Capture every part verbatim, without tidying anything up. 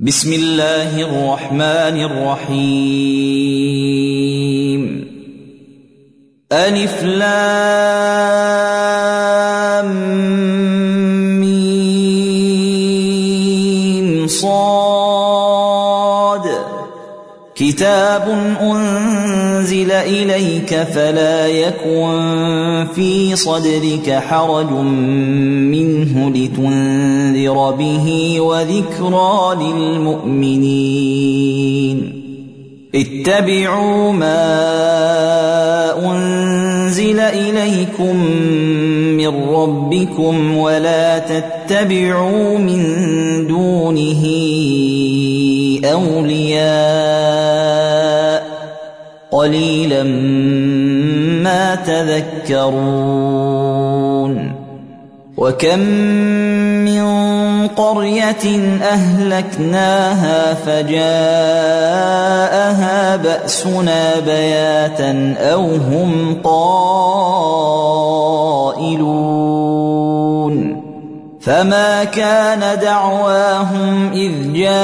بسم الله الرحمن الرحيم. ألف لام ميم صاد. كتاب أنزل إليك فلا يكن في صدرك حرج منه لتنذر به وذكرى للمؤمنين. اتبعوا ما أنزل إليكم من ربكم ولا تتبعوا من دونه أولياء قليلا ما تذكرون. وكم من قرية أهلكناها فجاءها بأسنا بياتا أو هم قائلون. فما كان دعواهم إذ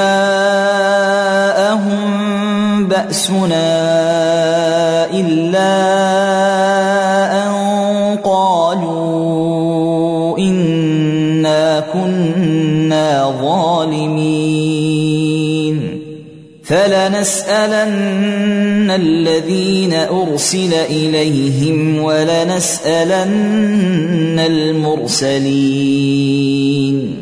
جاءهم بأسنا إلا أن قالوا إنا كنا ظالمين. فلنسألن الذين أرسل إليهم ولنسألن المرسلين.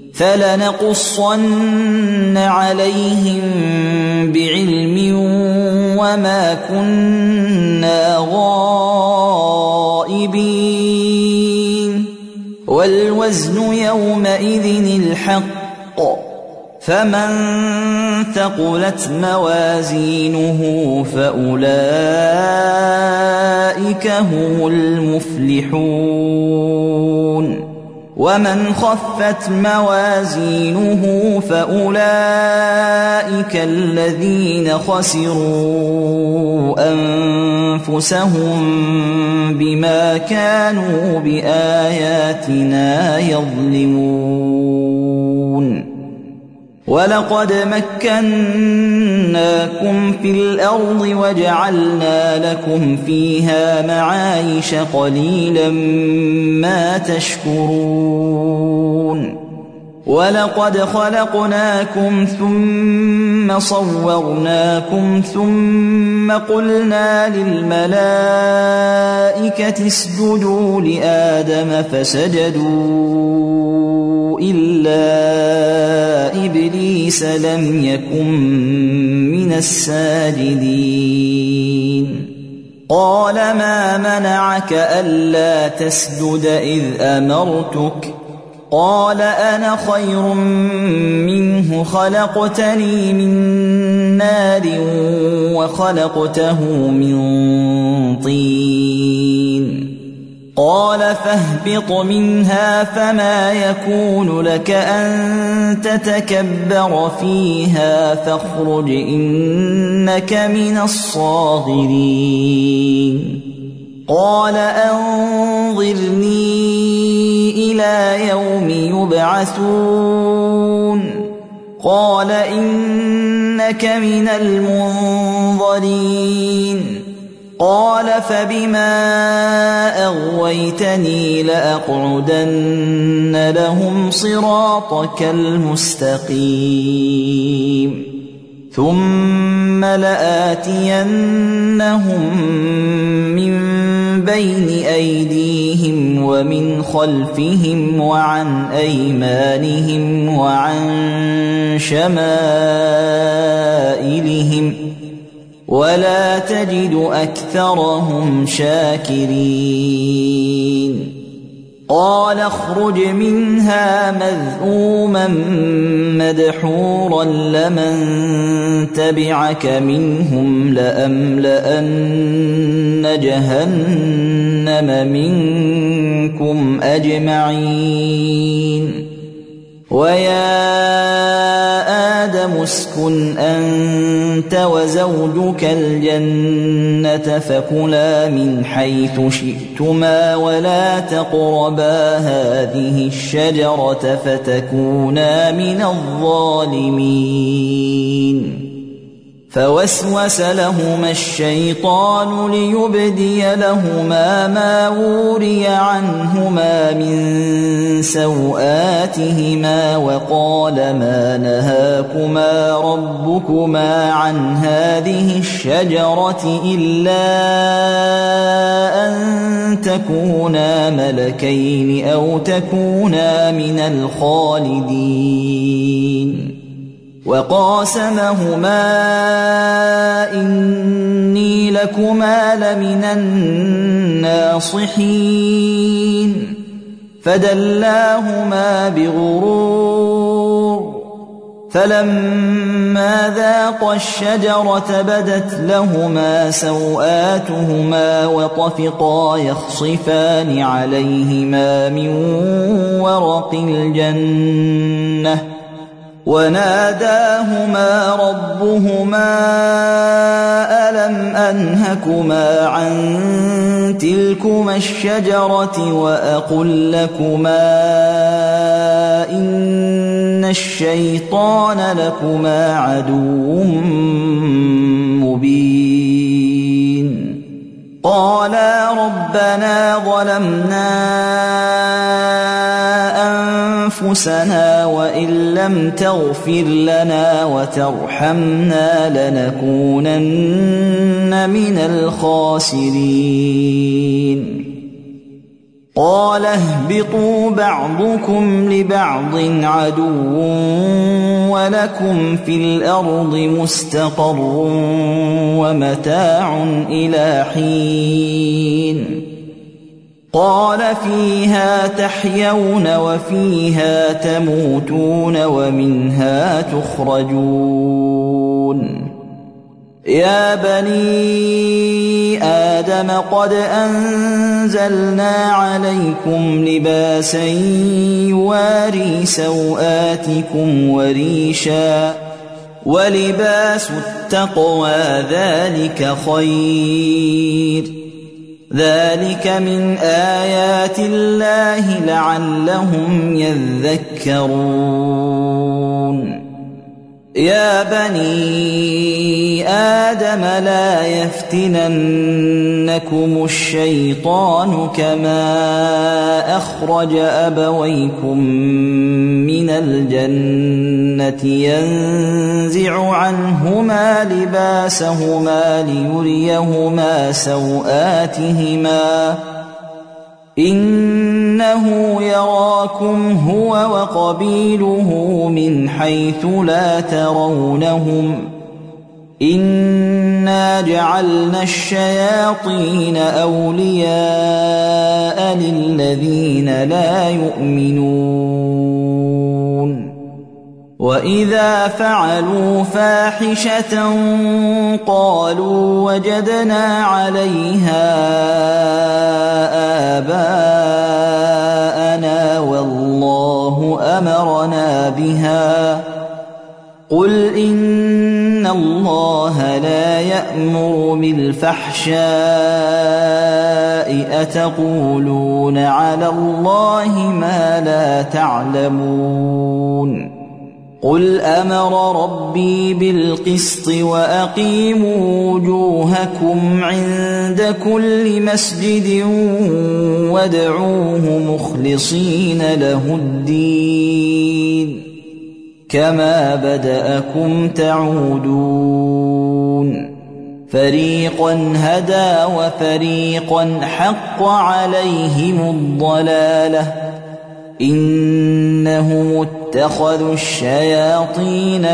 فلنقصن عليهم بعلم وما كنا غائبين. والوزن يومئذ الحق. فمن ثقلت موازينه فأولئك هم المفلحون. ومن خفت موازينه فأولئك الذين خسروا أنفسهم بما كانوا بآياتنا يظلمون. ولقد مكناكم في الأرض وجعلنا لكم فيها معايش قليلا ما تشكرون. ولقد خلقناكم ثم صورناكم ثم قلنا للملائكة اسجدوا لآدم فسجدوا إلا إبليس لم يكن من الساجدين. قال ما منعك ألا تسجد إذ أمرتك؟ قال أنا خير منه خلقتني من نار وخلقته من طين. قال فاهبط منها فما يكون لك أن تتكبر فيها فاخرج إنك من الصاغرين. قال أنظرني إلى يوم يبعثون. قال إنك من المنظرين. قال فبما أغويتني لأقعدن لهم صراطك المستقيم ثم لآتينهم من بين أيديهم ومن خلفهم وعن أيمانهم وعن شمائلهم ولا تجد أكثرهم شاكرين. قال اخرج منها مذءوما مدحورا لمن تبعك منهم لأملأن جهنم منكم أجمعين. وَيَا آدَمُ اسْكُنْ أَنْتَ وَزَوْجُكَ الْجَنَّةَ فَكُلَا مِنْ حَيْثُ شِئْتُمَا وَلَا تَقْرَبَا هَذِهِ الشَّجَرَةَ فَتَكُونَا مِنَ الظَّالِمِينَ فَوَسْوَسَ لَهُمَا الشَّيْطَانُ لِيُبْدِيَ لَهُمَا مَا وُورِيَ عَنْهُمَا مِنْ سَوْآتِهِمَا وَقَالَ مَا نَهَاكُمَا رَبُّكُمَا عَنْ هَذِهِ الشَّجَرَةِ إِلَّا أَن تَكُونَا مَلَكَيْنِ أَوْ تَكُونَا مِنَ الْخَالِدِينَ وَقَاسَمَهُمَا إِنِّي لَكُمَا لَمِنَ النَّاصِحِينَ فَدَلَّاهُمَا بِغُرُورٍ فَلَمَّا ذَاقَا الشَّجَرَةَ بَدَتْ لَهُمَا سَوْآتُهُمَا وَطَفِقَا يَخْصِفَانِ عَلَيْهِمَا مِنْ وَرَقِ الْجَنَّةِ وَنَادَاهُمَا رَبُّهُمَا أَلَمْ أَنْهَكُمَا عَنْ تِلْكُمَا الشَّجَرَةِ وَأَقُلْ لَكُمَا إِنَّ الشَّيْطَانَ لَكُمَا عَدُوٌّ مُبِينٌ قَالَا رَبَّنَا ظَلَمْنَا أَنفُسَنَا وَإِن لَّمْ تَغْفِرْ لَنَا وَتَرْحَمْنَا لَنَكُونَنَّ مِنَ الْخَاسِرِينَ قَالَ اهْبِطُوا بَعْضُكُمْ لِبَعْضٍ عَدُوٌّ وَلَكُمْ فِي الْأَرْضِ مُسْتَقَرٌّ وَمَتَاعٌ إِلَىٰ حِينٍ قَالَ فِيهَا تَحْيَوْنَ وَفِيهَا تَمُوتُونَ وَمِنْهَا تُخْرَجُونَ يَا بَنِي آدَمَ قَدْ أَنزَلْنَا عَلَيْكُمْ لِبَاسًا يُوَارِي سَوْآتِكُمْ وَرِيشًا وَلِبَاسُ التَّقْوَى ذَلِكَ خَيْرٌ ذَلِكَ مِنْ آيَاتِ اللَّهِ لَعَلَّهُمْ يَذَّكَّرُونَ يَا بَنِي آدَمَ لَا يَفْتِنَنَّكُمُ الشَّيْطَانُ كَمَا أَخْرَجَ أَبَوَيْكُمْ مِنَ الْجَنَّةِ يَنزِعُ عَنْهُمَا لِبَاسَهُمَا لِيُرِيَهُمَا سَوْآتِهِمَا إِنَّهُ يَرَاكُمْ هُوَ وَقَبِيلُهُ مِنْ حَيْثُ لَا تَرَوْنَهُمْ إِنَّا جَعَلْنَا الشَّيَاطِينَ أَوْلِيَاءَ لِلَّذِينَ لَا يُؤْمِنُونَ وَإِذَا فَعَلُوا فَاحِشَةً قَالُوا وَجَدْنَا عَلَيْهَا آبَاءَنَا وَاللَّهُ أَمَرَنَا بِهَا قُلْ إِنَّ اللَّهَ لَا يَأْمُرُ بِالْفَحْشَاءِ أَتَقُولُونَ عَلَى اللَّهِ مَا لَا تَعْلَمُونَ قُلْ أَمَرَ رَبِّي بِالْقِسْطِ وَأَقِيمُوا وُجُوهَكُمْ عِندَ كُلِّ مَسْجِدٍ وَادْعُوهُ مُخْلِصِينَ لَهُ الدِّينَ كَمَا بَدَأَكُمْ تعودون فَرِيقًا هَدَى وَفَرِيقًا حَقَّ عَلَيْهِمُ الضَّلَالَةُ إِنَّهُمُ اتَّخَذُوا الشَّيَاطِينَ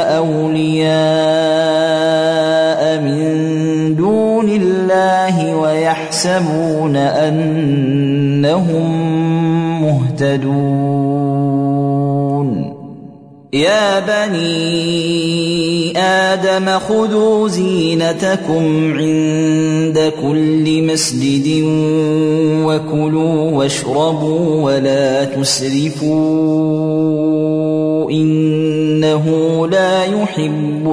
أَوْلِيَاءَ مِن دُونِ اللَّهِ وَيَحْسَبُونَ أَنَّهُم مُّهْتَدُونَ يا بني آدم خذوا زينتكم عند كل مسجد وكلوا واشربوا ولا تسرفوا إنه لا يحب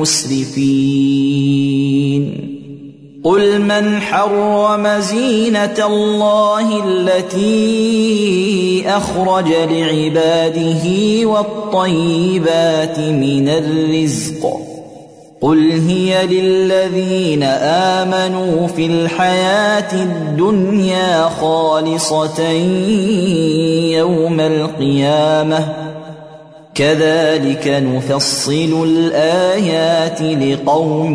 المسرفين قل من حرم زينة الله التي أخرج لعباده والطيبات من الرزق قل هي للذين آمنوا في الحياة الدنيا خالصة يوم القيامة كذلك نفصل الآيات لقوم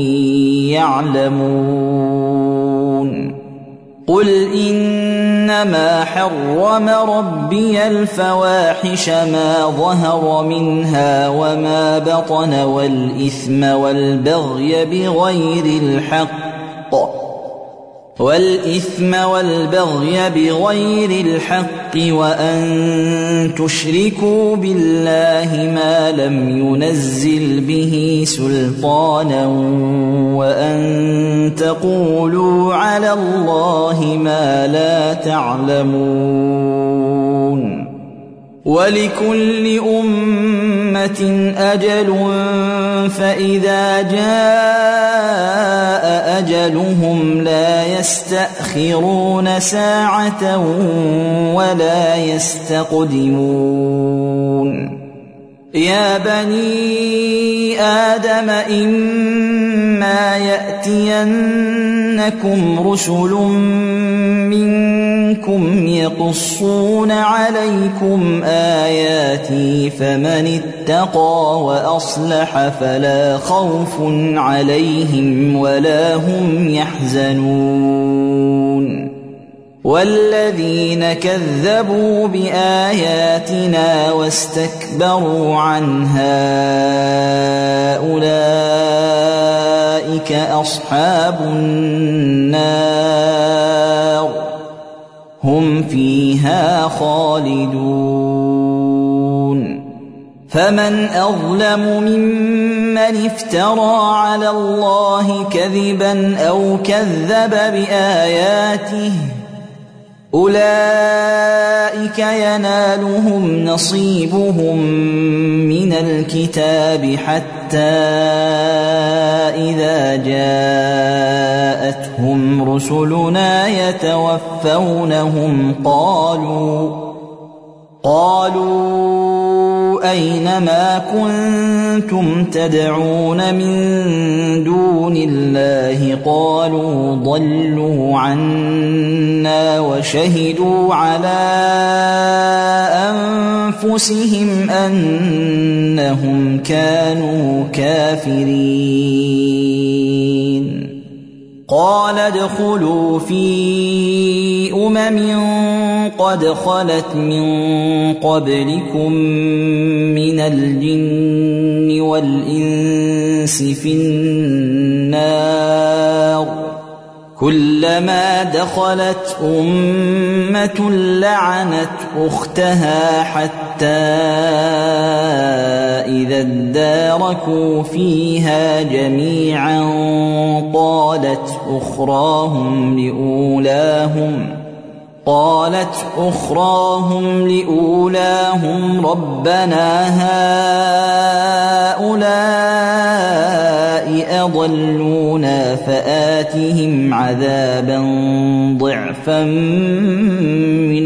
يعلمون قل إنما حرم ربي الفواحش ما ظهر منها وما بطن والإثم والبغي بغير الحق والإثم والبغي بغير الحق وأن تشركوا بالله ما لم ينزل به سلطانا وأن تقولوا على الله ما لا تعلمون ولكل أمة أجل فإذا جاء أجلهم لا يستأخرون ساعة ولا يستقدمون يا بني آدم إما يأتينكم رسل منكم يقصون عليكم آياتي فمن اتقى وأصلح فلا خوف عليهم ولا هم يحزنون والذين كذبوا بآياتنا واستكبروا عنها أولئك أصحاب النار هم فيها خالدون فمن أظلم ممن افترى على الله كذبا أو كذب بآياته أولئك ينالهم نصيبهم من الكتاب حتى إذا جاءتهم رسلنا يتوفونهم قالوا قالوا أين ما كنتم تدعون من دون الله قالوا ضلوا عنا وشهدوا على أنفسهم أنهم كانوا كافرين قال ادخلوا في أمم قد خلت من قبلكم من الجن والإنس في النار كلما دخلت أمة لعنت أختها حتى إذا اداركوا فيها جميعا قالت أخراهم لأولاهم قالت أخراهم لأولاهم ربنا هؤلاء أضلونا فآتهم عذابا ضعفا من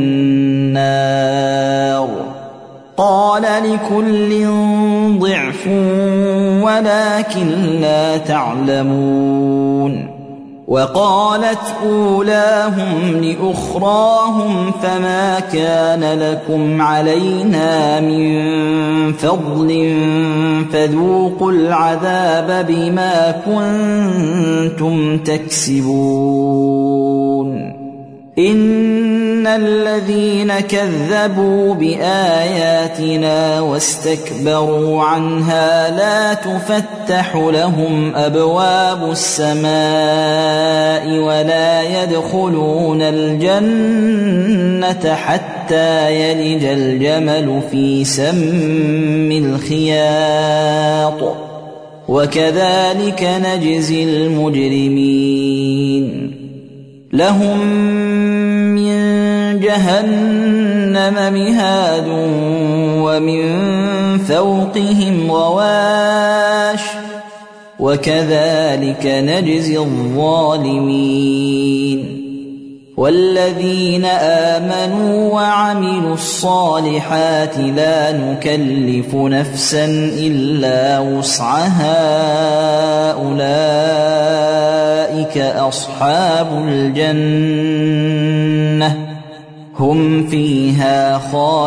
النار قال لكل ضعف ولكن لا تعلمون وقالت أولاهم لأخراهم فما كان لكم علينا من فضل فذوقوا العذاب بما كنتم تكسبون إن الذين كذبوا بآياتنا واستكبروا عنها لا تفتح لهم أبواب السماء ولا يدخلون الجنة حتى يلج الجمل في سم الخياط وكذلك نجزي المجرمين لهم من جهنم مهاد ومن فوقهم غواش وكذلك نجزي الظالمين والذين آمنوا وعملوا الصالحات لا نكلف نفسا إلا وسعها أولئك أصحاب الجنة هم فيها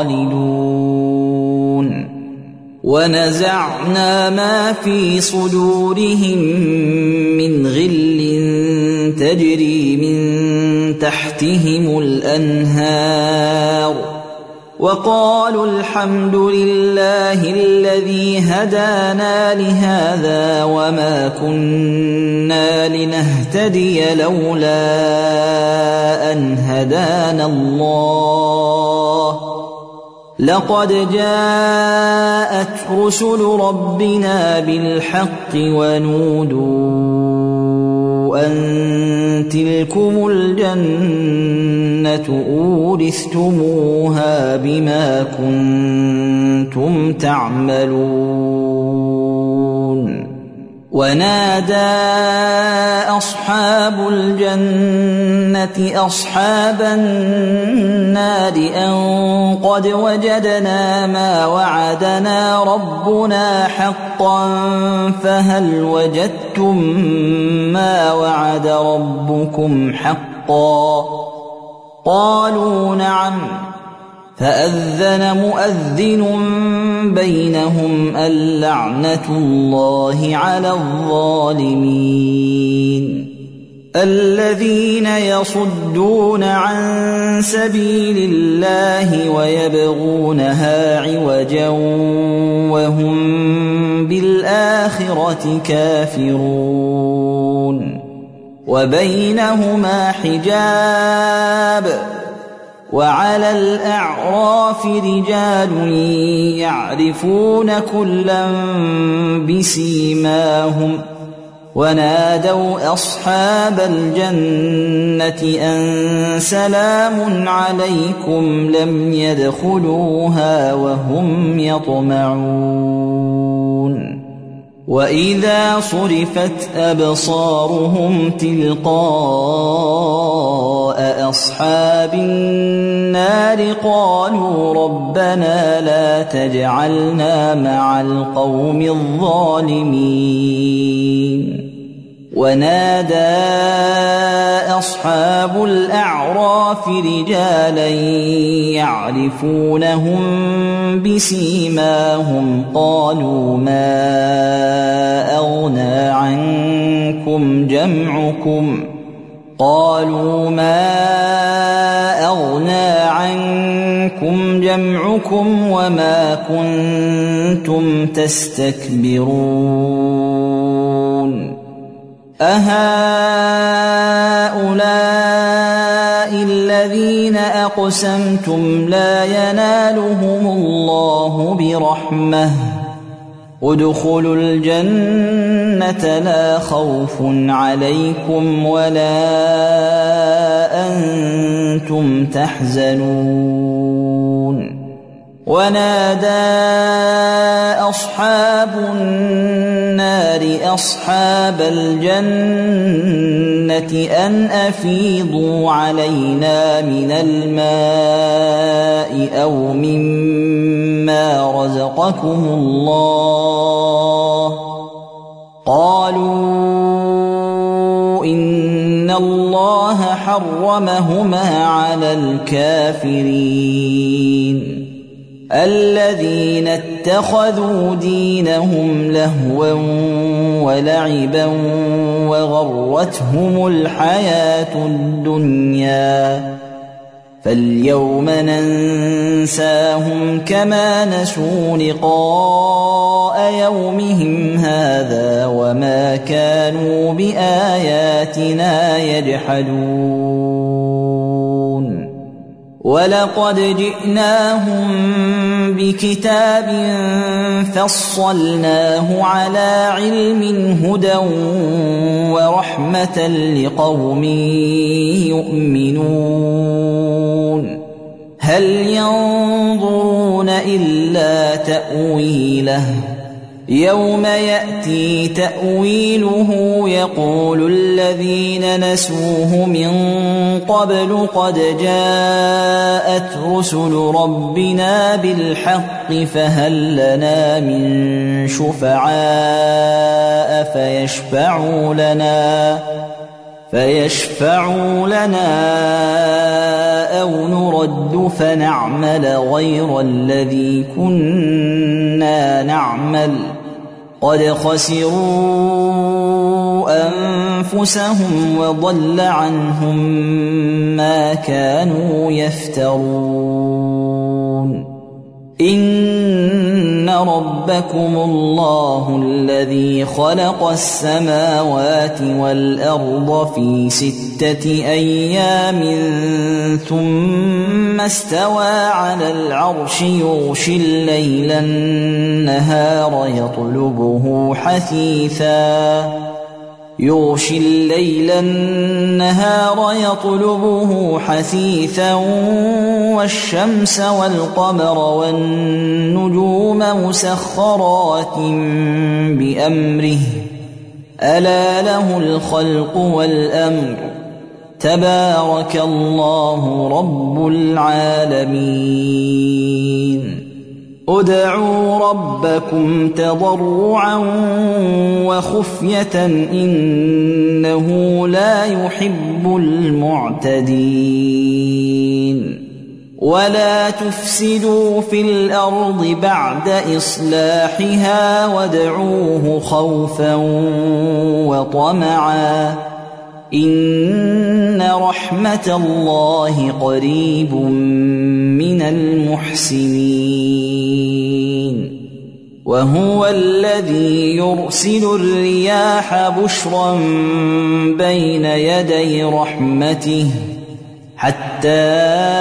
خالدون ونزعنا ما في صدورهم من غل تجري من تحتهم الأنهار وقالوا الحمد لله الذي هدانا لهذا وما كنا لنهتدي لولا أن هدانا الله لقد جاءت رسل ربنا بالحق ونودوا أن تلكم الجنة أورثتموها بما كنتم تعملون ونادى أصحاب الجنة أصحاب النار أن قد وجدنا ما وعدنا ربنا حقا فهل وجدتم ما وعد ربكم حقا قالوا نعم فأذن مؤذن بينهم اللعنة الله على الظالمين الذين يصدون عن سبيل الله ويبغونها عوجا وهم بالآخرة كافرون وبينهما حجاب وعلى الأعراف رجال يعرفون كلا بسيماهم ونادوا أصحاب الجنة أن سلام عليكم لم يدخلوها وهم يطمعون وإذا صرفت أبصارهم تلقاء أصحاب النار قالوا ربنا لا تجعلنا مع القوم الظالمين ونادى أصحاب الأعراف رجالا يعرفونهم بسيماهم قالوا ما أغنى عنكم جمعكم قالوا ما أغنى عنكم جمعكم وما كنتم تستكبرون أهؤلاء الذين أقسمتم لا ينالهم الله برحمة ادخلوا الجنة لا خوف عليكم ولا أنتم تحزنون ونادى أصحاب النار أصحاب الجنة أن أفيضوا علينا من الماء أو مما رزقكم الله قالوا إن الله حرمهما على الكافرين الذين اتخذوا دينهم لهوا ولعبا وغرتهم الحياة الدنيا فاليوم ننساهم كما نسوا لقاء يومهم هذا وما كانوا بآياتنا يجحدون ولقد جئناهم بكتاب فصلناه على علم هدى ورحمة لقوم يؤمنون هل ينظرون إلا تأويله يوم يأتي تأويله يقول الذين نسوه من قبل قد جاءت رسل ربنا بالحق فهل لنا من شفعاء فيشفعوا لنا فيشفعوا لنا أو نرد فنعمل غير الذي كنا نعمل قد خسروا أنفسهم وضل عنهم ما كانوا يفترون إن ربكم الله الذي خلق السماوات والأرض في ستة أيام ثم استوى على العرش يغشي الليل النهار يطلبه حثيثا يغشي الليل النهار يطلبه حثيثا والشمس والقمر والنجوم مسخرات بأمره ألا له الخلق والأمر تبارك الله رب العالمين ادعوا ربكم تضرعا وخفية إنه لا يحب المعتدين ولا تفسدوا في الأرض بعد إصلاحها وادعوه خوفا وطمعا إن رحمة الله قريب من المحسنين وهو الذي يرسل الرياح بشرا بين يدي رحمته حتى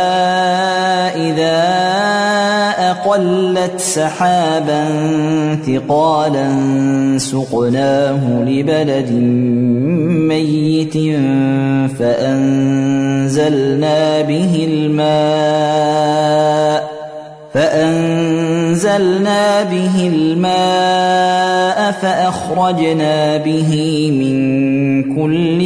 إذا أقلت سحابا ثقالا سقناه لبلد ميت فأنزلنا به الماء فأنزلنا به الماء فأخرجنا به من كل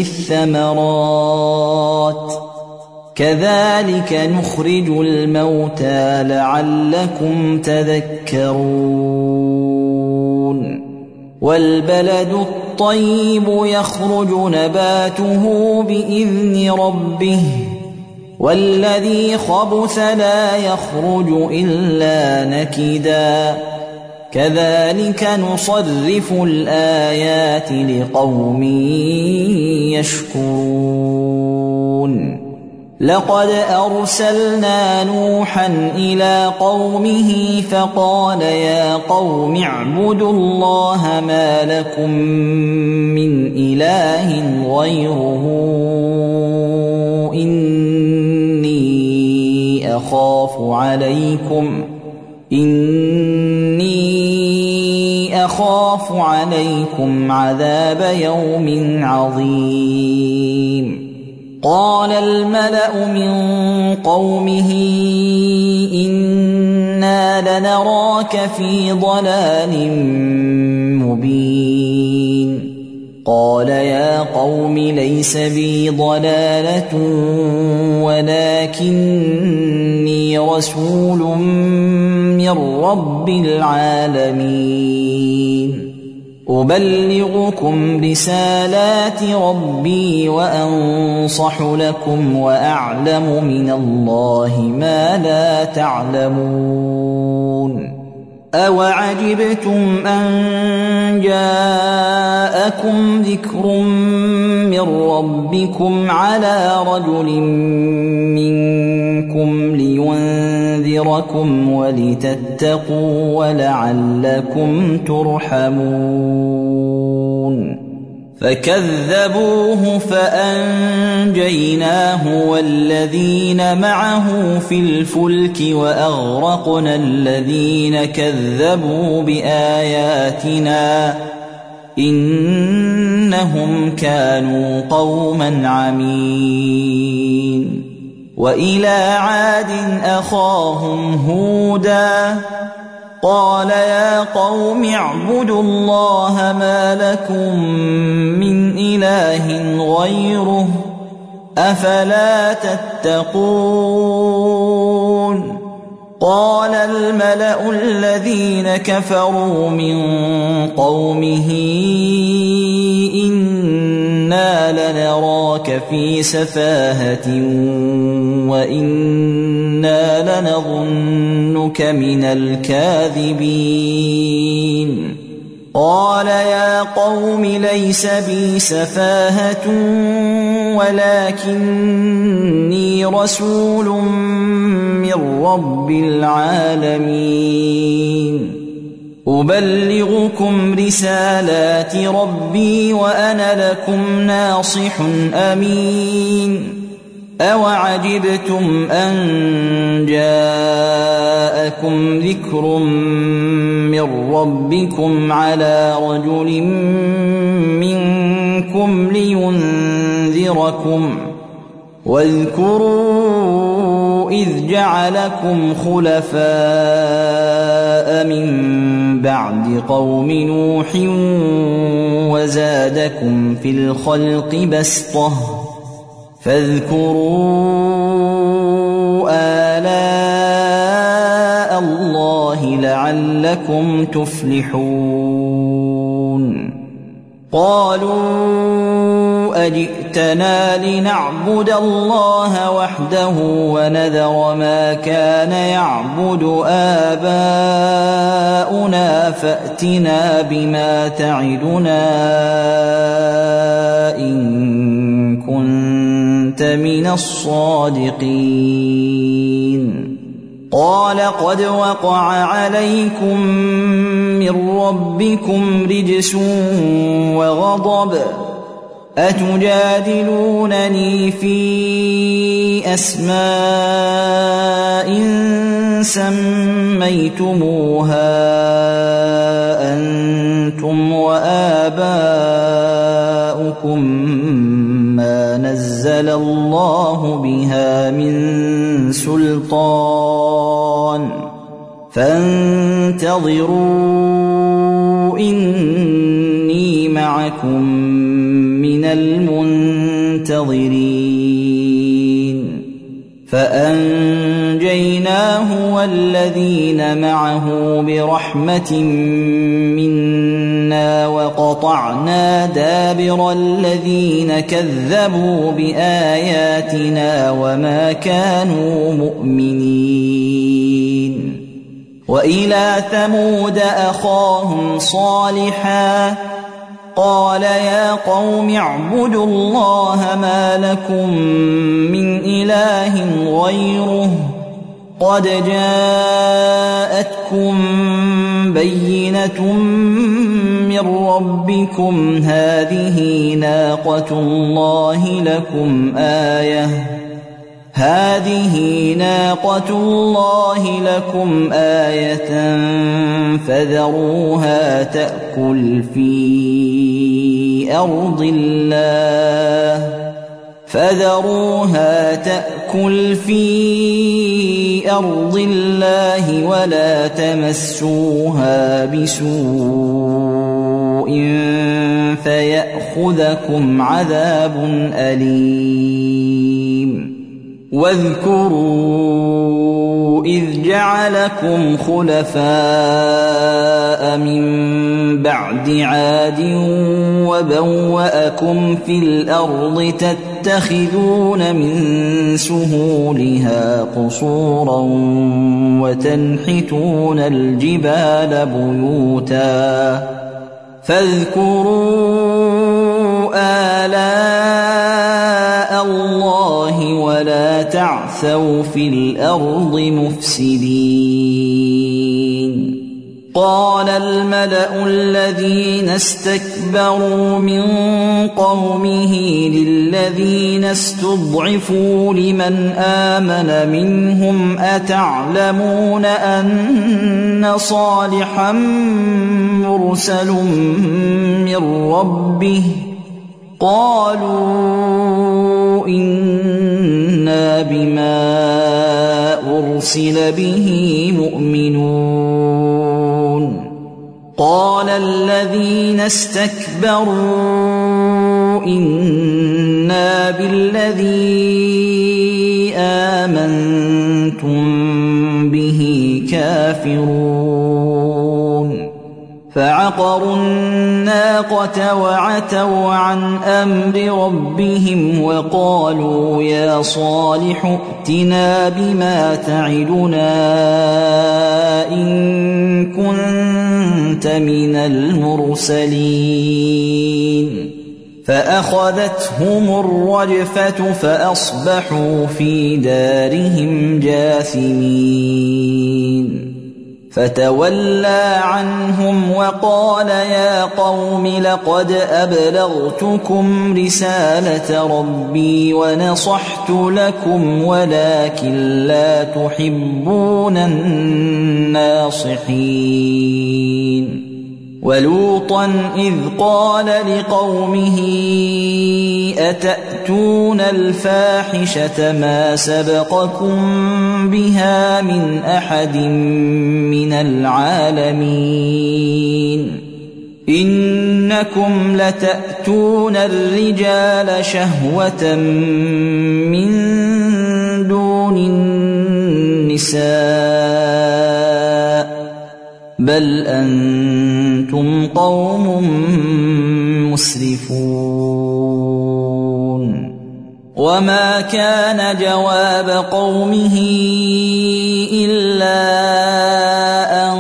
الثمرات كذلك نخرج الموتى لعلكم تذكرون والبلد الطيب يخرج نباته بإذن ربه والذي خبث لا يخرج إلا نكدا كذلك نصرف الآيات لقوم يشكرون لقد أرسلنا نوحا إلى قومه فقال يا قوم اعبدوا الله ما لكم من إله غيره إني أخاف عليكم إني أخاف عليكم عذاب يوم عظيم قال الملأ من قومه إنا لنراك في ضلال مبين قال يا قوم ليس بي ضلالة ولكني رسول من رب العالمين أبلغكم رسالات ربي وأنصح لكم وأعلم من الله ما لا تعلمون أوعجبتم أن جاءكم ذكر من ربكم على رجل منكم لينذركم ولتتقوا ولعلكم ترحمون فكذبوه فأنجيناه والذين معه في الفلك وأغرقنا الذين كذبوا بآياتنا إنهم كانوا قوما عمين وإلى عاد أخاهم هودا قال يا قوم اعبدوا الله ما لكم من إله غيره أفلا تتقون قال الملأ الذين كفروا من قومه إنا لنراك في سفاهة وإنا لنظنك من الكاذبين قال يا قوم ليس بي سفاهة ولكني رسول من رب العالمين أبلغكم رسالات ربي وأنا لكم ناصح أمين أوعجبتم أن جاءكم ذكر من ربكم على رجل منكم لينذركم واذكروا إذ جعلكم خلفاء من بعد قوم نوح وزادكم في الخلق بسطة فاذكروا آلاء الله لعلكم تفلحون قالوا أجئتنا لنعبد الله وحده ونذر ما كان يعبد آباؤنا فأتنا بما تعدنا إن كنت من الصادقين قال قد وقع عليكم من ربكم رجس وغضب أتجادلونني في أسماء سميتموها أنتم وآباؤكم ما نزل الله بها من سلطان فانتظروا إني معكم من المنتظرين فأنجيناه والذين معه برحمة منا وقطعنا دابر الذين كذبوا بآياتنا وما كانوا مؤمنين وإلى ثمود أخاهم صالحا قال يا قوم اعبدوا الله ما لكم من إله غيره قد جاءتكم بينة من ربكم هذه ناقة الله لكم آية هذه ناقة الله لكم آية فذروها تأكل في أرض الله فذروها تأكل في أرض الله ولا تمسوها بسوء فيأخذكم عذاب أليم واذكروا إذ جعلكم خلفاء من بعد عاد وبوأكم في الأرض تتخذون من سهولها قصورا وتنحتون الجبال بيوتا فاذكروا آلاء تعثوا في الأرض مفسدين. قال الملأ الذين استكبروا من قومه للذين استضعفوا لمن آمن منهم أتعلمون أن صالحا مرسل من ربه؟ قالوا إنا بما أرسل به مؤمنون. قال الذين استكبروا إنا بالذي آمنتم به كافرون. فعقروا الناقة وعتوا عن أمر ربهم وقالوا يا صالح ائتنا بما تعدنا إن كنت من المرسلين. فأخذتهم الرجفة فأصبحوا في دارهم جاثمين. فتولى عنهم وقال يا قوم لقد أبلغتكم رسالة ربي ونصحت لكم ولكن لا تحبون الناصحين. ولوطا إذ قال لقومه أتأتون الفاحشة ما سبقكم بها من أحد من العالمين إنكم لتأتون الرجال شهوة من دون النساء بل أنتم قوم مسرفون. وما كان جواب قومه إلا أن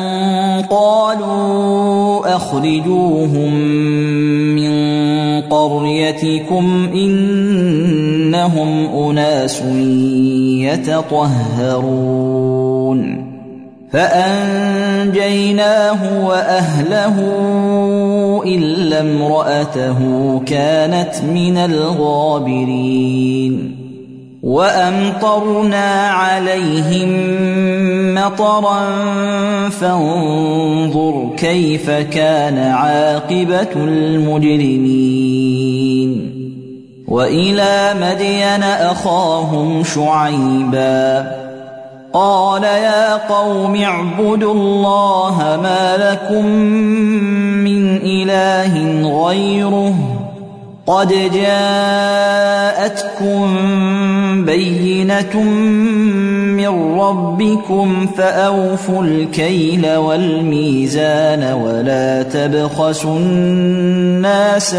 قالوا أخرجوهم من قريتكم إنهم أناس يتطهرون. فأنجيناه وأهله إلا امرأته كانت من الغابرين. وأمطرنا عليهم مطرا فانظر كيف كان عاقبة المجرمين. وإلى مدين أخاهم شعيبا قال يا قوم اعبدوا الله ما لكم من إله غيره قد جاءتكم بينة من ربكم فأوفوا الكيل والميزان ولا تبخسوا الناس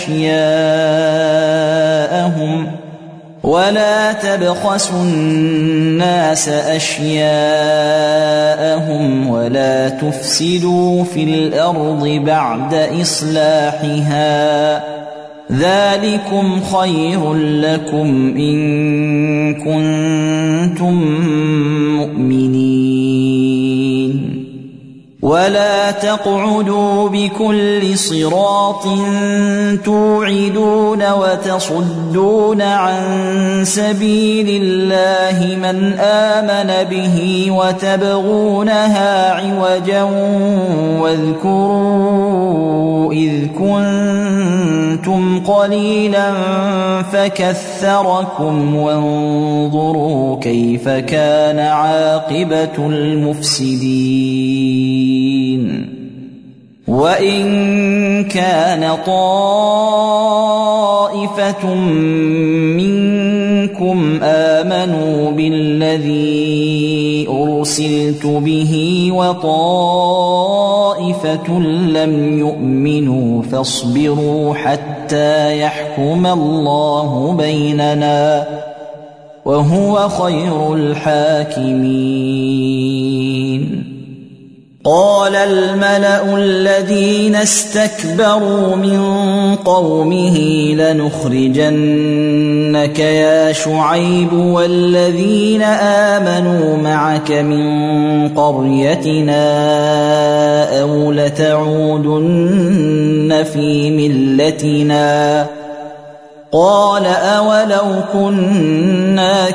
أشياءهم ولا تبخسوا الناس أشياءهم ولا تفسدوا في الأرض بعد إصلاحها ذلكم خير لكم إن كنتم مؤمنين. ولا تقعدوا بكل صراط توعدون وتصدون عن سبيل الله من آمن به وتبغونها عوجا واذكروا إذ كنتم قليلا فكثركم وانظروا كيف كان عاقبة المفسدين. وإن كان طائفة منكم آمنوا بالذي أرسلت به وطائفة لم يؤمنوا فاصبروا حتى يحكم الله بيننا وهو خير الحاكمين. قال الملأ الذين استكبروا من قومه لنخرجنك يا شعيب والذين آمنوا معك من قريتنا أو لتعودن في ملتنا قال أولو كنا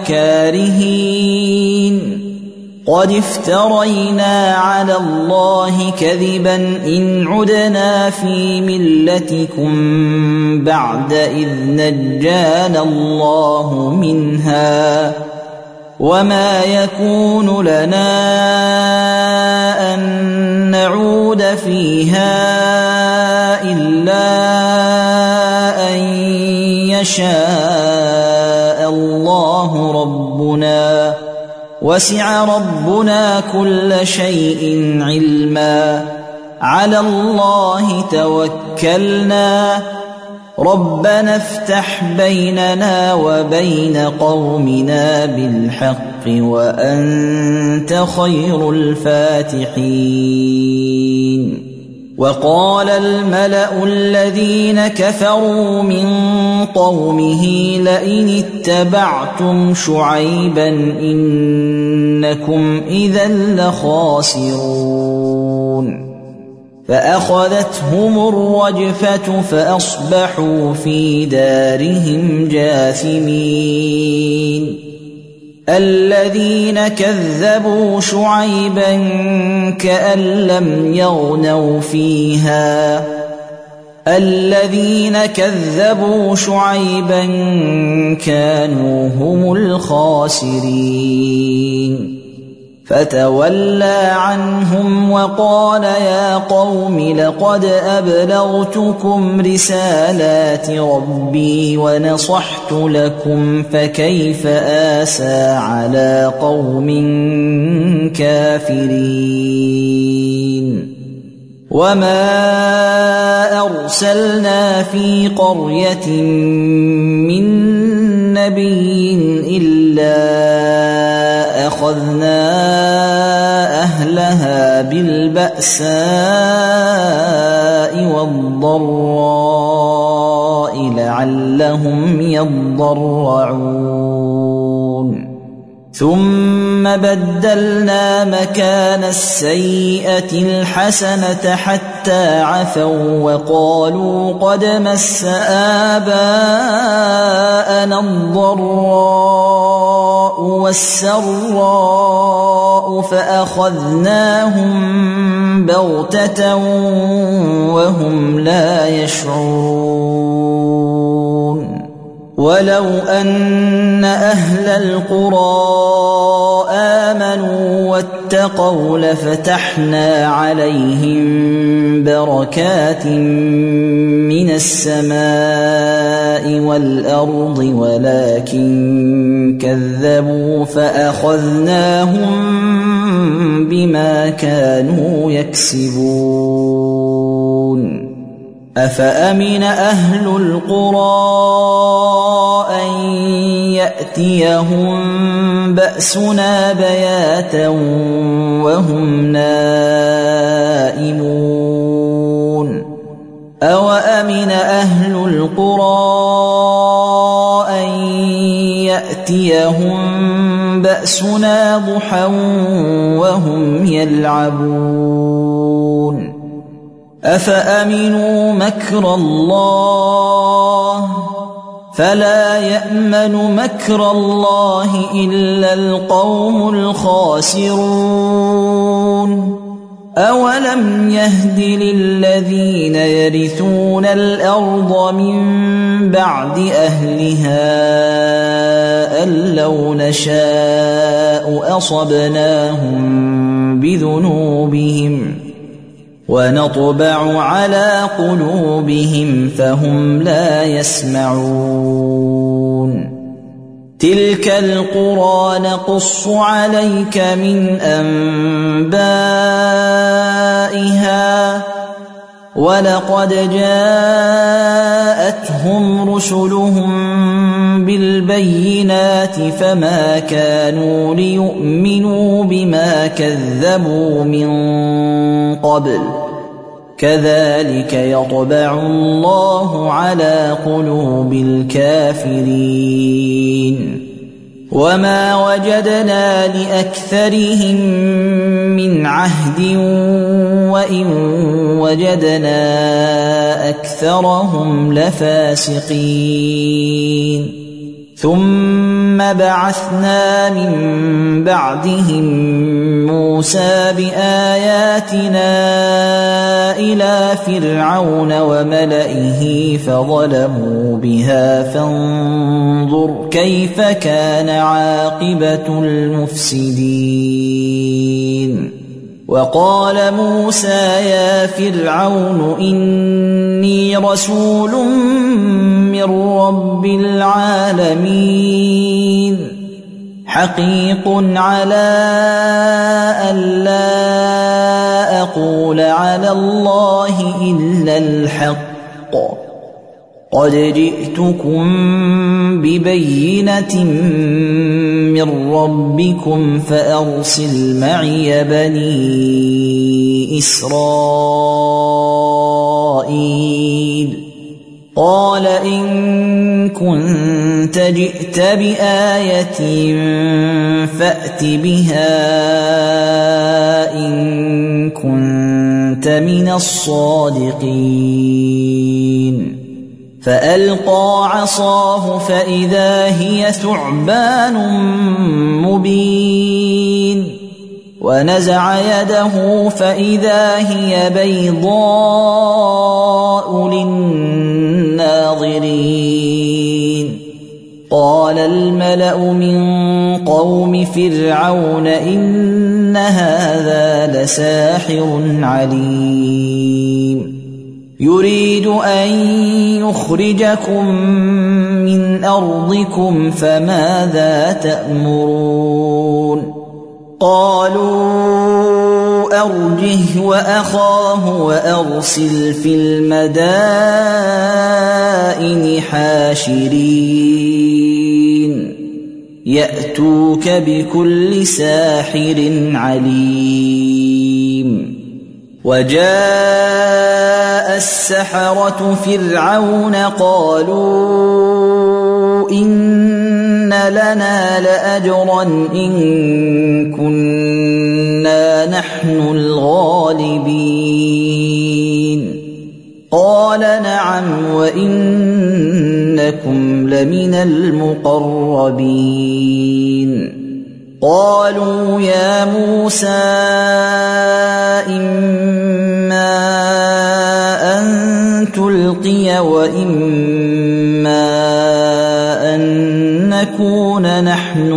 كارهين قد افترينا على الله كذبا إن عدنا في ملتكم بعد إذ نجانا الله منها وما يكون لنا أن نعود فيها إلا أن يشاء الله ربنا وسع ربنا كل شيء علما على الله توكلنا ربنا افتح بيننا وبين قومنا بالحق وأنت خير الفاتحين وقال الملأ الذين كفروا من قومه لئن اتبعتم شعيبا إنكم إذا لخاسرون فأخذتهم الرجفة فأصبحوا في دارهم جاثمين الذين كذبوا شعيبا كأن لم يغنوا فيها الذين كذبوا شعيبا كانوا هم الخاسرين فتولى عنهم وقال يا قوم لقد أبلغتكم رسالات ربي ونصحت لكم فكيف آسى على قوم كافرين وما أرسلنا في قرية من نبي إلا أخذنا أهلها بالبأساء والضراء لعلهم يضرعون ثم بدلنا مكان السيئة الحسنة حتى عفوا وقالوا قد مس آباءنا الضراء والسراء فأخذناهم بغتة وهم لا يشعرون ولو أن أهل القرى آمنوا واتقوا لفتحنا عليهم بركات من السماء والأرض ولكن كذبوا فأخذناهم بما كانوا يكسبون أفأمن أهل القرى أن يأتيهم بأسنا بياتا وهم نائمون أوأمن أهل القرى أن يأتيهم بأسنا ضحى وهم يلعبون أفأمنوا مكر الله فلا يأمن مكر الله إلا القوم الخاسرون أولم يهد للذين يرثون الأرض من بعد أهلها أن لو نشاء أصبناهم بذنوبهم ونطبع على قلوبهم فهم لا يسمعون تلك القرى نقص عليك من أنبائها وَلَقَدْ جَاءَتْهُمْ رُسُلُهُم بِالْبَيِّنَاتِ فَمَا كَانُوا لِيُؤْمِنُوا بِمَا كَذَّبُوا مِن قَبْلُ ۚ كَذَلِكَ يَطْبَعُ اللَّهُ عَلَىٰ قُلُوبِ الْكَافِرِينَ وَمَا وَجَدْنَا لِأَكْثَرِهِم مِّنْ عَهْدٍ وَإِن وَجَدْنَا أَكْثَرَهُمْ لَفَاسِقِينَ ثُمَّ بَعَثْنَا مِن بَعْدِهِم مُّوسَىٰ بِآيَاتِنَا إِلَىٰ فِرْعَوْنَ وَمَلَئِهِ فَظَلَمُوا بِهَا فَانظُرْ كَيْفَ كَانَ عَاقِبَةُ الْمُفْسِدِينَ وَقَالَ مُوسَىٰ يَا فِرْعَوْنُ إِنِّي رَسُولٌ مِّن رَّبِّ الْعَالَمِينَ حَقِيقٌ عَلَىٰ أَلَّا أَقُولَ عَلَى اللَّهِ إِلَّا الْحَقَّ قَدْ جِئْتُكُم بِبَيِّنَةٍ مِّن رَّبِّكُمْ فَأَرْسِلْ مَعِيَ بَنِي إِسْرَائِيلَ قَالَ إِن كُنتَ جِئْتَ بِآيَةٍ فَأْتِ بِهَا إِن كُنتَ مِنَ الصَّادِقِينَ فَأَلْقَىٰ عَصَاهُ فَإِذَا هِيَ ثُعْبَانٌ مُّبِينٌ وَنَزَعَ يَدَهُ فَإِذَا هِيَ بَيْضَاءُ لِلنَّاظِرِينَ قَالَ الْمَلَأُ مِن قَوْمِ فِرْعَوْنَ إِنَّ هَٰذَا لَسَاحِرٌ عَلِيمٌ يُرِيدُ أَن يُخْرِجَكُم مِّنْ أَرْضِكُمْ فَمَاذَا تَأْمُرُونَ قَالُوا أَرْجِهْ وَأَخَاهُ وَأَرْسِلْ فِي الْمَدَائِنِ حَاشِرِينَ يَأْتُوكَ بِكُلِّ سَاحِرٍ عَلِيمٍ وَجَاءَ السَّحَرَةُ فِرْعَوْنَ قَالُوا إِنَّ لَنَا لَأَجْرًا إِن كُنَّا نَحْنُ الْغَالِبِينَ قَالَ نَعَمْ وَإِنَّكُمْ لَمِنَ الْمُقَرَّبِينَ قَالُوا يَا مُوسَىٰ إِمَّا أَن تُلْقِيَ وَإِمَّا أَن نَّكُونَ نَحْنُ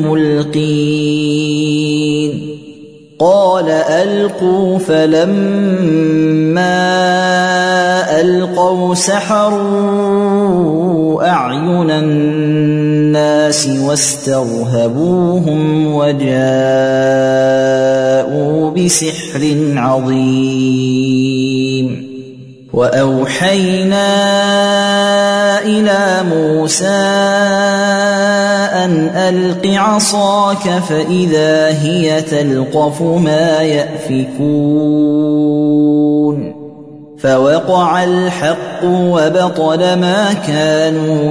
الْمُلْقِينَ قَالَ أَلْقُوا فَلَمَّا أَلْقَوْا سَحَرُوا أَعْيُنَ النَّاسِ وَاسْتَرْهَبُوهُمْ وَجَاءُوا بِسِحْرٍ عَظِيمٍ وَأَوْحَيْنَا إِلَىٰ مُوسَىٰ أَنْ أَلْقِ عَصَاكَ فَإِذَا هِيَ تَلْقَفُ مَا يَأْفِكُونَ فَوَقَعَ الْحَقُّ وَبَطَلَ مَا كَانُوا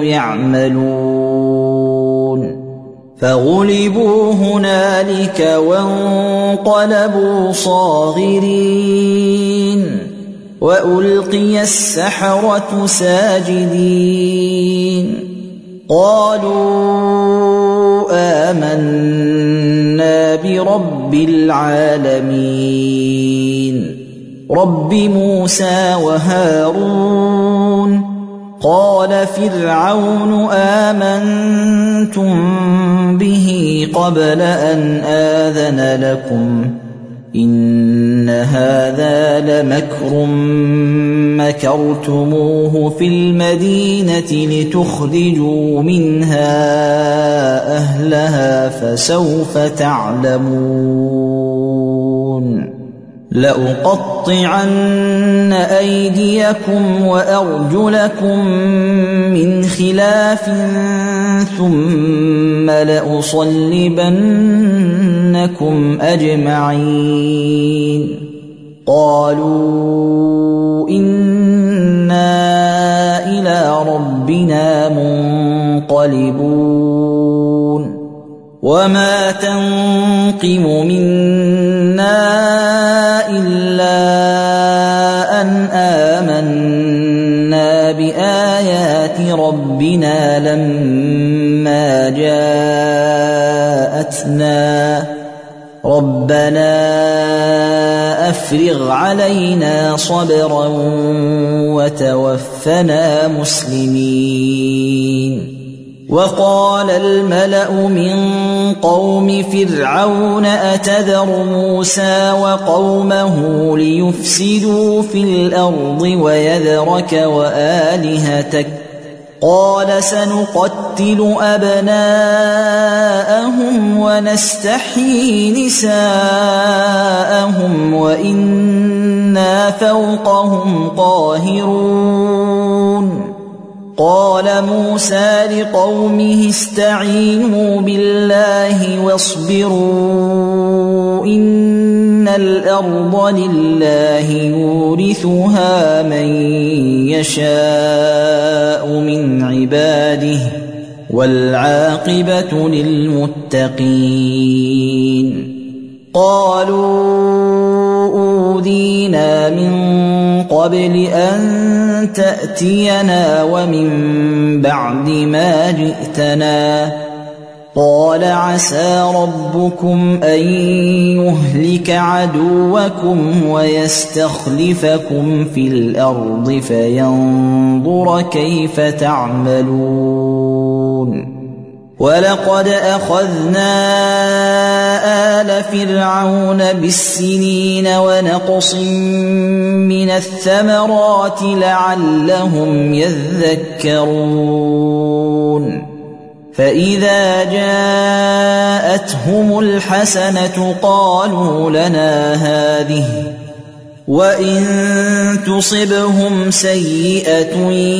يَعْمَلُونَ فَغُلِبُوا هُنَالِكَ وَانقَلَبُوا صَاغِرِينَ وَأُلْقِيَ السَّحَرَةُ سَاجِدِينَ قَالُوا آمَنَّا بِرَبِّ الْعَالَمِينَ رَبِّ مُوسَىٰ وَهَارُونَ قَالَ فِرْعَوْنُ آمَنتُم بِهِ قَبْلَ أَنْ آذَنَ لَكُمْ إِنَّ هَٰذَا لَمَكْرٌ مَّكَرْتُمُوهُ فِي الْمَدِينَةِ لِتُخْرِجُوا مِنْهَا أَهْلَهَا فَسَوْفَ تَعْلَمُونَ لأقطعن أيديكم وأرجلكم من خلاف ثم لأصلبنكم أجمعين قالوا إنا إلى ربنا منقلبون وما تنقم منا إلا أن آمنا بآيات ربنا لما جاءتنا ربنا أفرغ علينا صبرا وتوفنا مسلمين وقال الملأ من قوم فرعون أتذر موسى وقومه ليفسدوا في الأرض ويذرك وآلهتك قال سنقتل أبناءهم ونستحيي نساءهم وإنا فوقهم قاهرون قال موسى لقومه استعينوا بالله واصبروا إن الأرض لله يورثها من يشاء من عباده والعاقبة للمتقين قالوا أوذينا من قبل أن تأتينا ومن بعد ما جئتنا قال عسى ربكم أن يهلك عدوكم ويستخلفكم في الأرض فينظر كيف تعملون ولقد أخذنا آل فرعون بالسنين ونقص من الثمرات لعلهم يذكرون فإذا جاءتهم الحسنة قالوا لنا هذه وإن تصبهم سيئة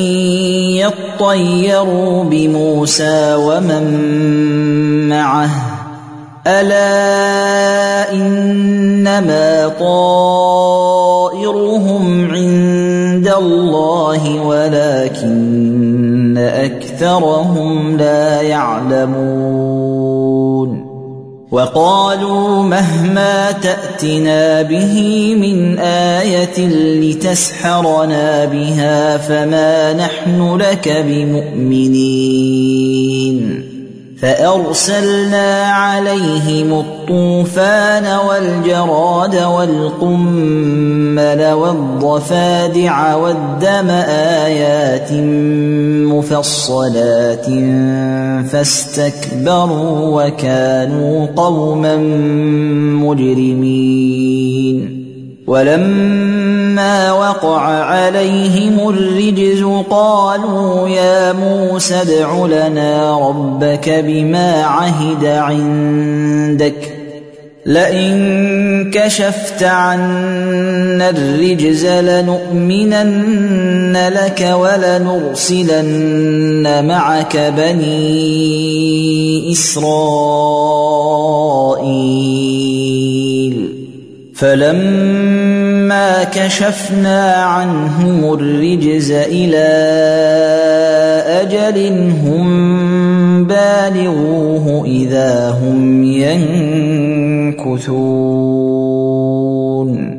يطيروا بموسى ومن معه ألا إنما طائرهم عند الله ولكن أكثرهم لا يعلمون وقالوا مهما تأتنا به من آية لتسحرنا بها فما نحن لك بمؤمنين فأرسلنا عليهم الطوفان والجراد والقمل والضفادع والدم آيات مفصلات فاستكبروا وكانوا قوما مجرمين ولما وقع عليهم الرجز قالوا يا موسى ادع لنا ربك بما عهد عندك لئن كشفت عنا الرجز لنؤمنن لك ولنرسلن معك بني إسرائيل فلما كشفنا عنهم الرجز إلى أجل هم بالغوه إذا هم ينكثون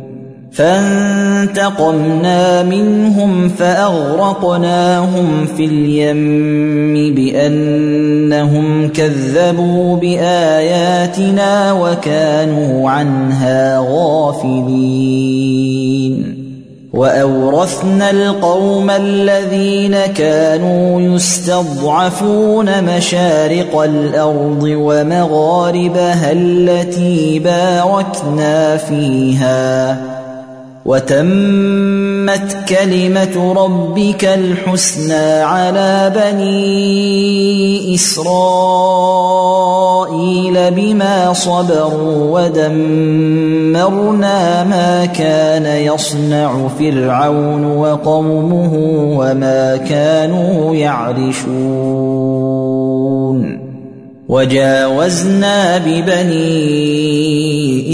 فانتقمنا منهم فأغرقناهم في اليم بأنهم كذبوا بآياتنا وكانوا عنها غافلين وأورثنا القوم الذين كانوا يستضعفون مشارق الأرض ومغاربها التي باركنا فيها وتمت كلمة ربك الحسنى على بني إسرائيل بما صبروا ودمرنا ما كان يصنع فرعون وقومه وما كانوا يعرشون وجاوزنا ببني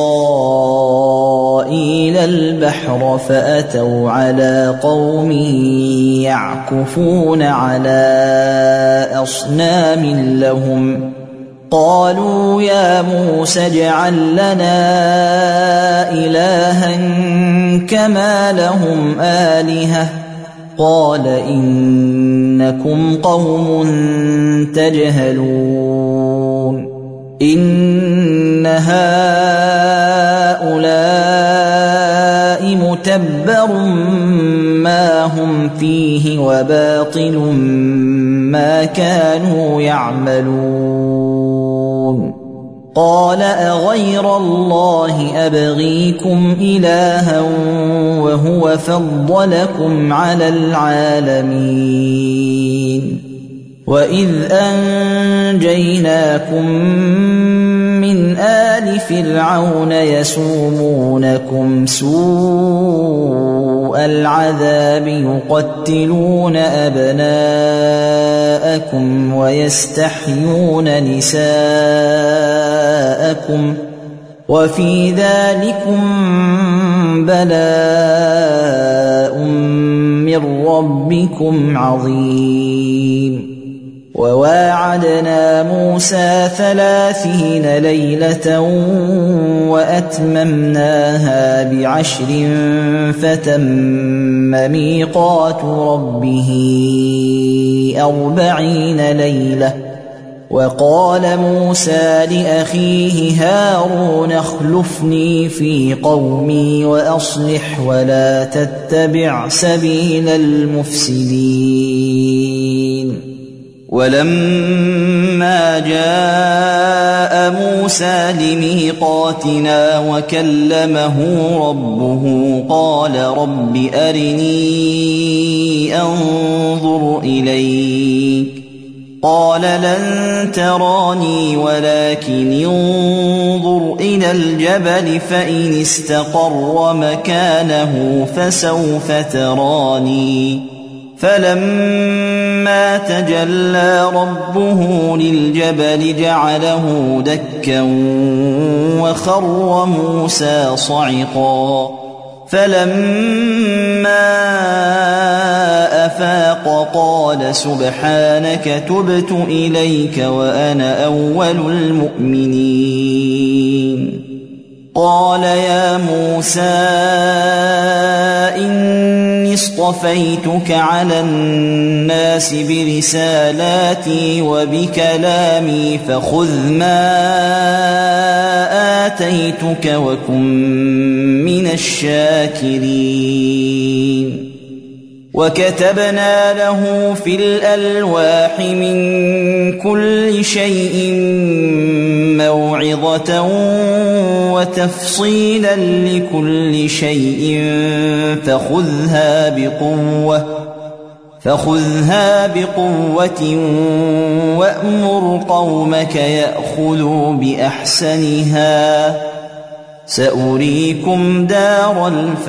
إسرائيل البحر فأتوا على قوم يعكفون على أصنام لهم قالوا يا موسى اجعل لنا إلها كما لهم آلهة قال إنكم قوم تجهلون إن هؤلاء متبر ما هم فيه وباطل ما كانوا يعملون قال أغير الله أبغيكم إلها وهو فضلكم على العالمين وإذ أنجيناكم من آل فرعون يسومونكم سوء العذاب يقتلون أبناءكم ويستحيون نساءكم وفي ذلكم بلاء من ربكم عظيم وواعدنا موسى ثلاثين ليلة وأتممناها بعشر فتم ميقات ربه أربعين ليلة وقال موسى لأخيه هارون اخلفني في قومي وأصلح ولا تتبع سبيل المفسدين ولما جاء موسى لميقاتنا وكلمه ربه قال رب أرني أنظر إليك قال لن تراني ولكن انظر إلى الجبل فإن استقر مكانه فسوف تراني فلما تجلى ربه للجبل جعله دكا وخر موسى صعقا فلما أفاق قال سبحانك تبت إليك وأنا أول المؤمنين قال يا موسى إني اصطفيتك على الناس برسالاتي وبكلامي فخذ ما آتيتك وكن من الشاكرين وكتبنا له في الألواح من كل شيء موعظة وتفصيلا لكل شيء فخذها بقوة فخذها بقوة وأمر قومك يأخذوا بأحسنها سأريكم دار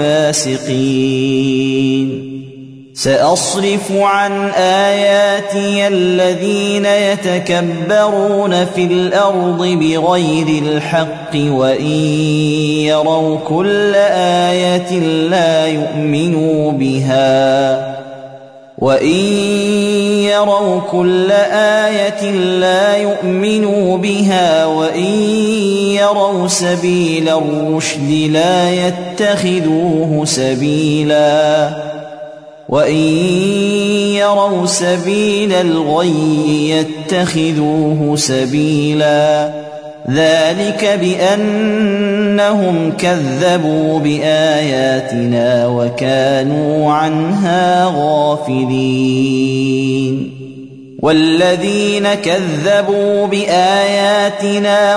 الفاسقين سأصرف عن آياتي الذين يتكبرون في الأرض بغير الحق وإن يروا كل آية لا يؤمنوا بها وإن يروا كل آية لا يؤمنوا بها وإن يروا سبيل الرشد لا يتخذوه سبيلا وإن يروا سبيل الغي يتخذوه سبيلا ذلك بأنهم كذبوا بآياتنا وكانوا عنها غافلين والذين كذبوا بآياتنا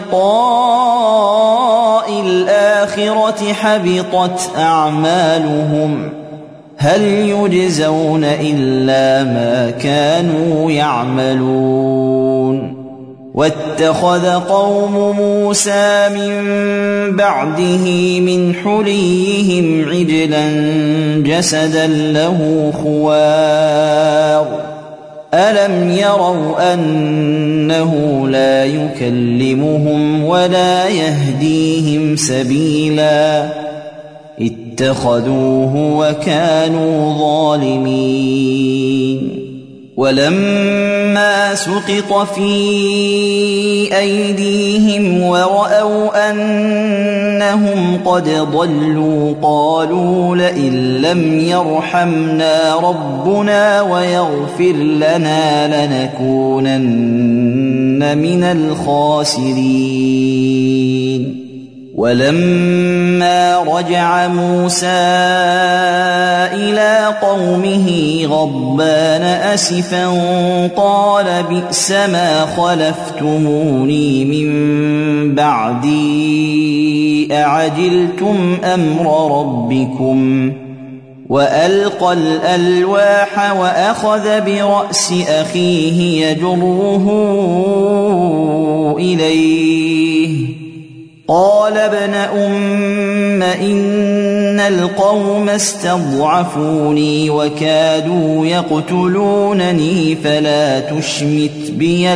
ولقاء الآخرة حبطت أعمالهم هل يجزون إلا ما كانوا يعملون واتخذ قوم موسى من بعده من حليهم عجلا جسدا له خوار ألم يروا أنه لا يكلمهم ولا يهديهم سبيلا اتخذوه وكانوا ظالمين ولما سقط في أيديهم ورأوا أنهم قد ضلوا قالوا لئن لم يرحمنا ربنا ويغفر لنا لنكونن من الخاسرين ولما رجع موسى إلى قومه غضبان أسفا قال بئس ما خلفتموني من بعدي أعجلتم أمر ربكم وألقى الألواح وأخذ برأس أخيه يجره إليه قال ابن أم إن القوم استضعفوني وكادوا يقتلونني فلا تشمت بي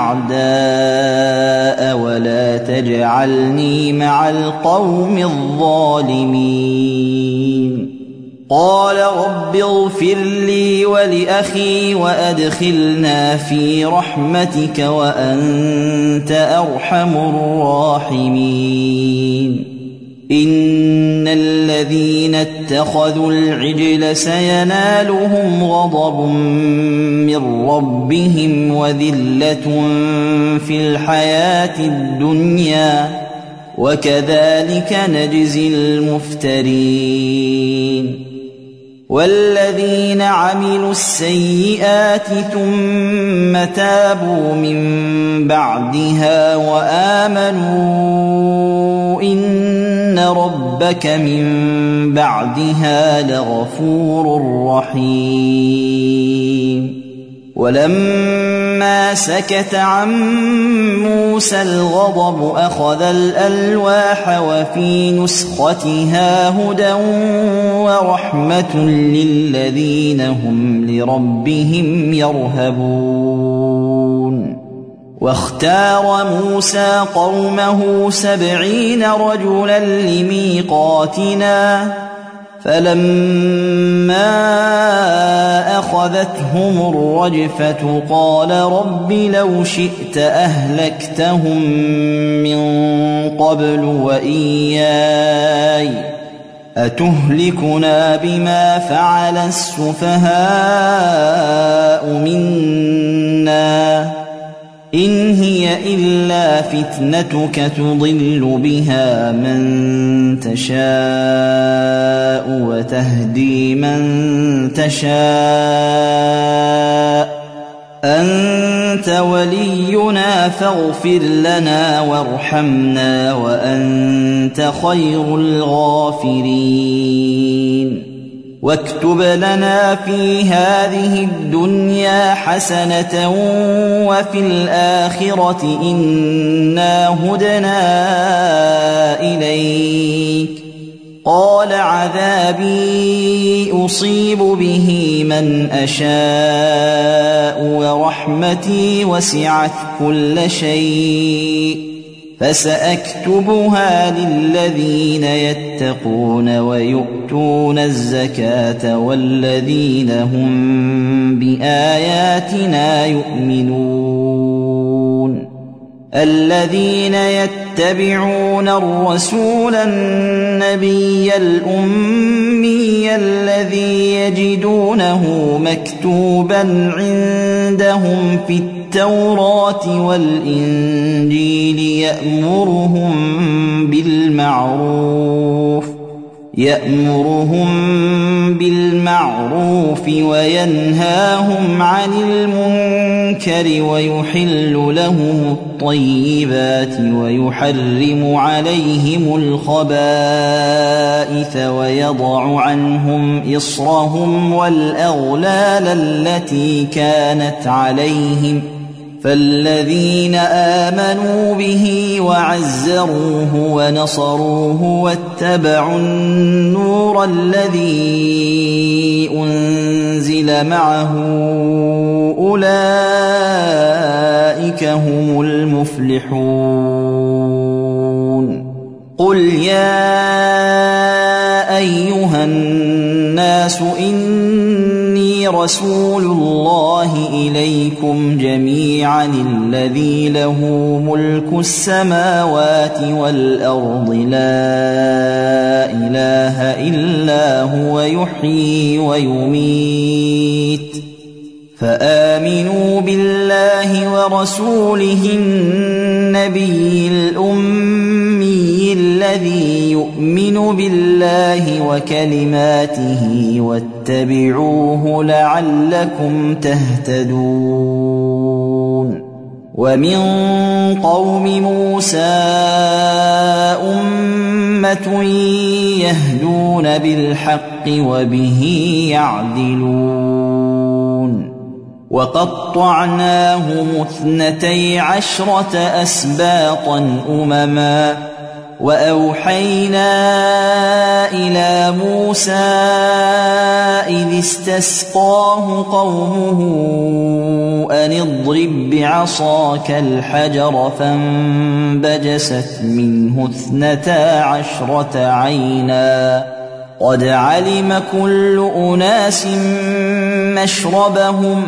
الأعداء ولا تجعلني مع القوم الظالمين قال رب اغفر لي ولأخي وأدخلنا في رحمتك وأنت أرحم الراحمين إن الذين اتخذوا العجل سينالهم غضب من ربهم وذلة في الحياة الدنيا وكذلك نجزي المفترين والذين عملوا السيئات ثم تابوا من بعدها وآمنوا إن ربك من بعدها لغفور رحيم ولما سكت عن موسى الغضب أخذ الألواح وفي نسختها هدى ورحمة للذين هم لربهم يرهبون واختار موسى قومه سبعين رجلا لميقاتنا فلما أخذتهم الرجفة قال رب لو شئت أهلكتهم من قبل وإياي أتهلكنا بما فعل السفهاء منا إن هي إلا فتنتك تضل بها من تشاء وتهدي من تشاء أنت ولينا فاغفر لنا وارحمنا وأنت خير الغافرين واكتب لنا في هذه الدنيا حسنة وفي الآخرة إنا هدنا إليك قال عذابي أصيب به من أشاء ورحمتي وسعت كل شيء فسأكتبها للذين يتقون ويؤتون الزكاة والذين هم بآياتنا يؤمنون الذين يتبعون الرسول النبي الأمي الذي يجدونه مكتوبا عندهم في التوراة والإنجيل يأمرهم بالمعروف يأمرهم بالمعروف وينهاهم عن المنكر ويحل لهم الطيبات ويحرم عليهم الخبائث ويضع عنهم إصرهم والأغلال التي كانت عليهم فالذين آمنوا به وعزروه ونصروه واتبعوا النور الذي أنزل معه أولئك هم المفلحون. قل يا أيها الناس إني رسول الله إليكم جميعا الذي له ملك السماوات والأرض لا إله إلا هو يحيي ويميت فآمنوا بالله ورسوله النبي الأمي الذي يؤمن بالله وكلماته واتبعوه لعلكم تهتدون. ومن قوم موسى أمة يهدون بالحق وبه يعدلون. وقطعناهم اثنتي عشرة أسباطا أمما وأوحينا إلى موسى إذ استسقاه قومه أن اضرب بعصاك الحجر فانبجست منه اثنتا عشرة عينا قد علم كل أناس مشربهم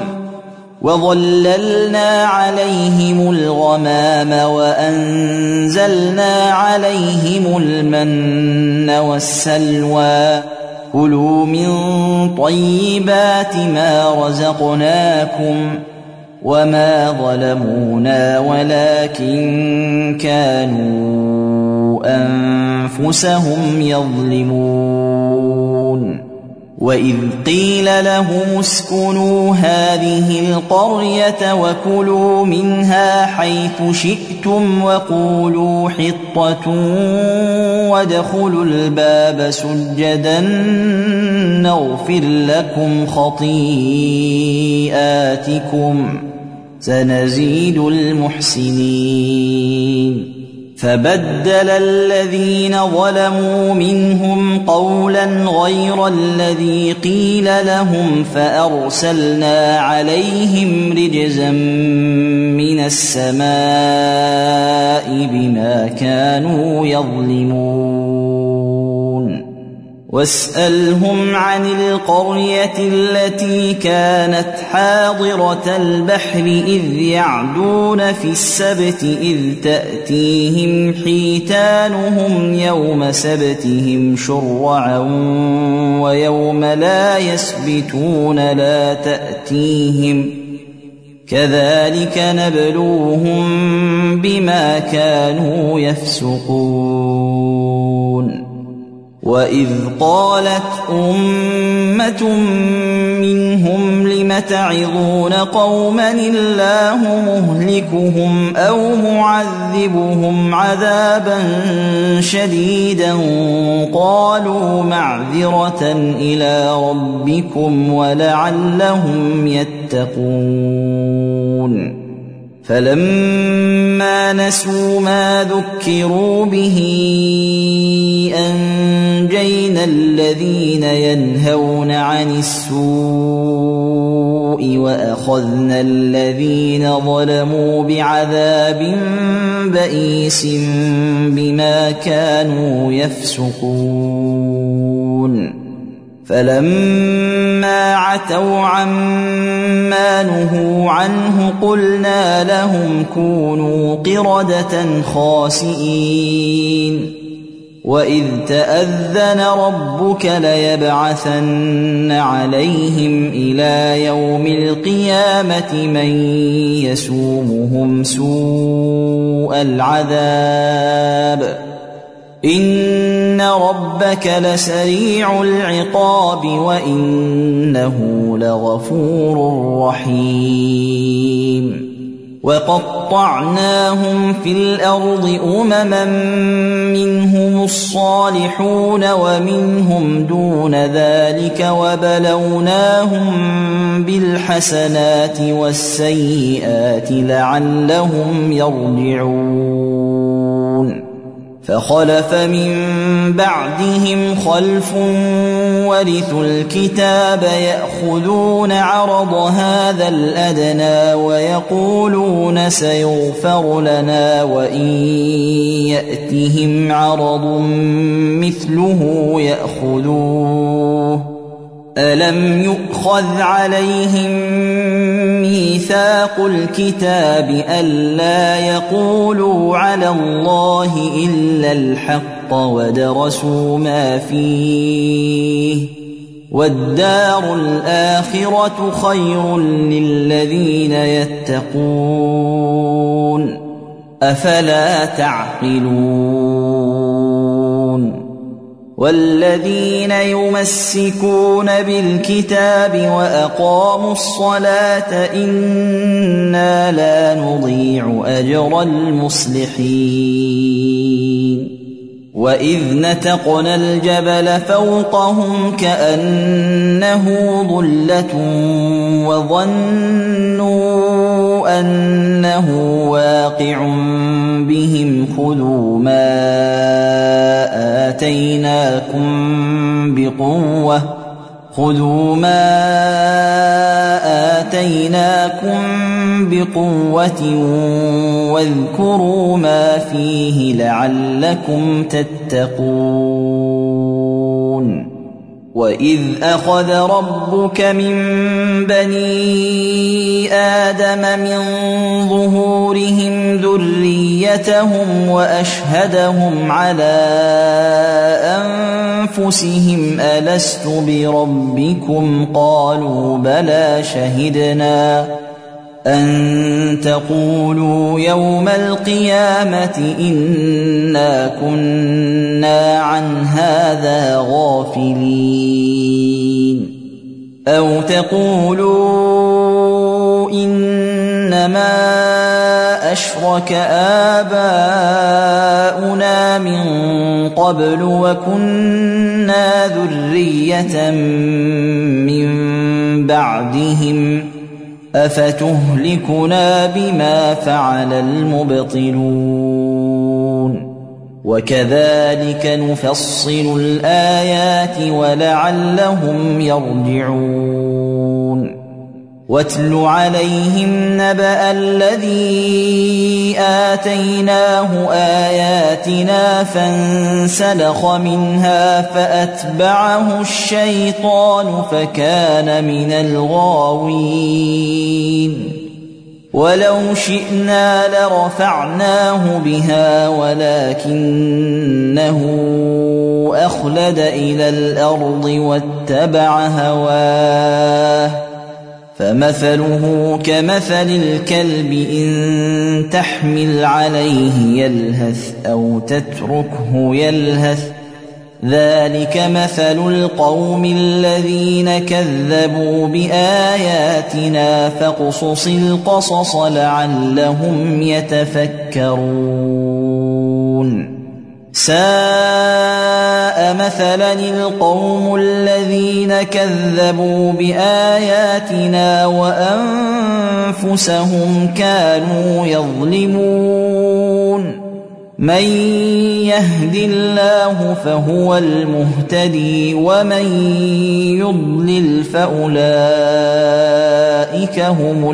وظللنا عليهم الغمام وأنزلنا عليهم المن والسلوى كلوا من طيبات ما رزقناكم وما ظلمونا ولكن كانوا أنفسهم يظلمون. وإذ قيل لهم اسكنوا هذه القرية وكلوا منها حيث شئتم وقولوا حطة وادخلوا الباب سجدا نغفر لكم خطيئاتكم سنزيد المحسنين. فبدل الذين ظلموا منهم قولا غير الذي قيل لهم فأرسلنا عليهم رجزا من السماء بما كانوا يظلمون. واسألهم عن القرية التي كانت حاضرة البحر إذ يعدون في السبت إذ تأتيهم حيتانهم يوم سبتهم شرعا ويوم لا يسبتون لا تأتيهم كذلك نبلوهم بما كانوا يفسقون. وإذ قالت أمة منهم لم تعظون قوما الله مهلكهم أو معذبهم عذابا شديدا قالوا معذرة إلى ربكم ولعلهم يتقون. فلما نسوا ما ذكروا به أنجينا الذين ينهون عن السوء وأخذنا الذين ظلموا بعذاب بئيس بما كانوا يفسقون. فلما عتوا عما نهوا عنه قلنا لهم كونوا قردة خاسئين. وإذ تأذن ربك ليبعثن عليهم إلى يوم القيامة من يسومهم سوء العذاب إن ربك لسريع العقاب وإنه لغفور رحيم وقطعناهم في الأرض أمما منهم الصالحون ومنهم دون ذلك وبلوناهم بالحسنات والسيئات لعلهم يرجعون فخلف من بعدهم خلف ورثوا الكتاب يأخذون عرض هذا الأدنى ويقولون سيغفر لنا وإن يأتهم عرض مثله يأخذوه ألم يؤخذ عليهم ميثاق الكتاب ألا يقولوا على الله إلا الحق ودرسوا ما فيه والدار الآخرة خير للذين يتقون أفلا تعقلون والذين يمسكون بالكتاب وأقاموا الصلاة إنا لا نضيع أجر المصلحين وإذ نتقنا الجبل فوقهم كأنه ظلة وظنوا أنه واقع بهم خذوا ما آتيناكم بقوة خذوا ما آتيناكم بقوة واذكروا ما فيه لعلكم تتقون وإذ أخذ ربك من بني آدم من ظهورهم ذريتهم وأشهدهم على أنفسهم ألست بربكم قالوا بلى شهدنا أن تقولوا يوم القيامة إنا كنا عن هذا غافلين أو تقولوا إنما أشرك آباؤنا من قبل وكنا ذرية من بعدهم أفتهلكنا بما فعل المبطلون وكذلك نفصل الآيات ولعلهم يرجعون واتل عليهم نبأ الذي آتيناه آياتنا فانسلخ منها فأتبعه الشيطان فكان من الغاوين ولو شئنا لرفعناه بها ولكنه أخلد إلى الأرض واتبع هواه فمثله كمثل الكلب إن تحمل عليه يلهث أو تتركه يلهث ذلك مثل القوم الذين كذبوا بآياتنا فاقصص القصص لعلهم يتفكرون ساء مثلا القوم الذين كذبوا بآياتنا وأنفسهم كانوا يظلمون من يهد الله فهو المهتدي ومن يضلل فأولئك هم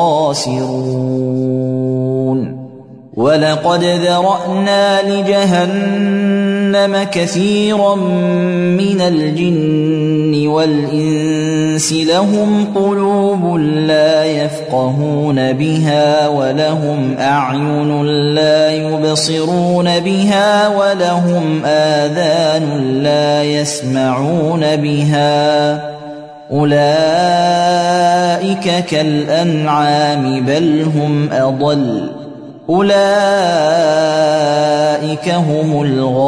الخاسرون ولقد ذرأنا لجهنم كثيرا من الجن والإنس لهم قلوب لا يفقهون بها ولهم أعين لا يبصرون بها ولهم آذان لا يسمعون بها أولئك كالأنعام بل هم أضل أولئك هم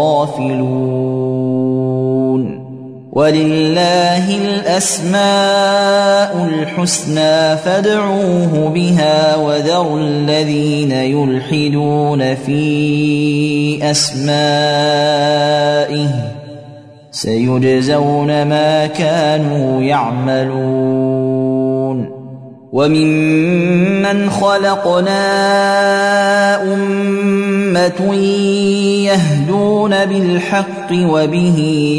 الغافلون. ولله الأسماء الحسنى فادعوه بها وذروا الذين يلحدون في أسمائه سيجزون ما كانوا يعملون. وممن خلقنا أمة يهدون بالحق وبه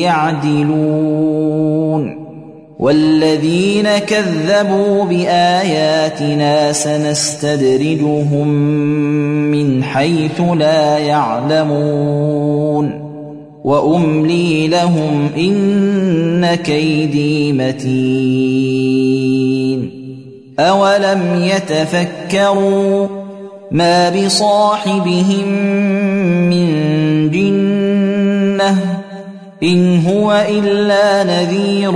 يعدلون. والذين كذبوا بآياتنا سنستدرجهم من حيث لا يعلمون وأملي لهم إن كيدي متين. أولم يتفكروا ما بصاحبهم من جنة إن هو إلا نذير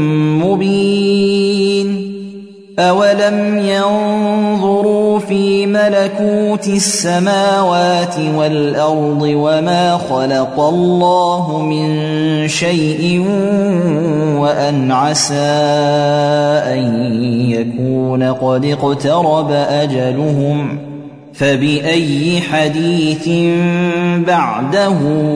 مبين. أولم ينظروا في ملكوت السماوات والأرض وما خلق الله من شيء وأن عسى أن يكون قد اقترب أجلهم فبأي حديث بعده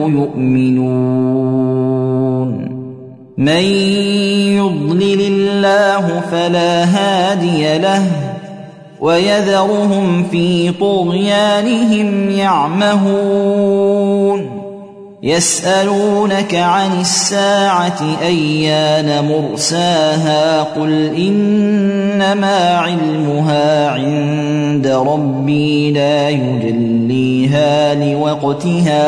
يؤمنون. من يضلل الله فلا هادي له ويذرهم في طغيانهم يعمهون. يسألونك عن الساعة أيان مرساها قل إنما علمها عند ربي لا يجليها لوقتها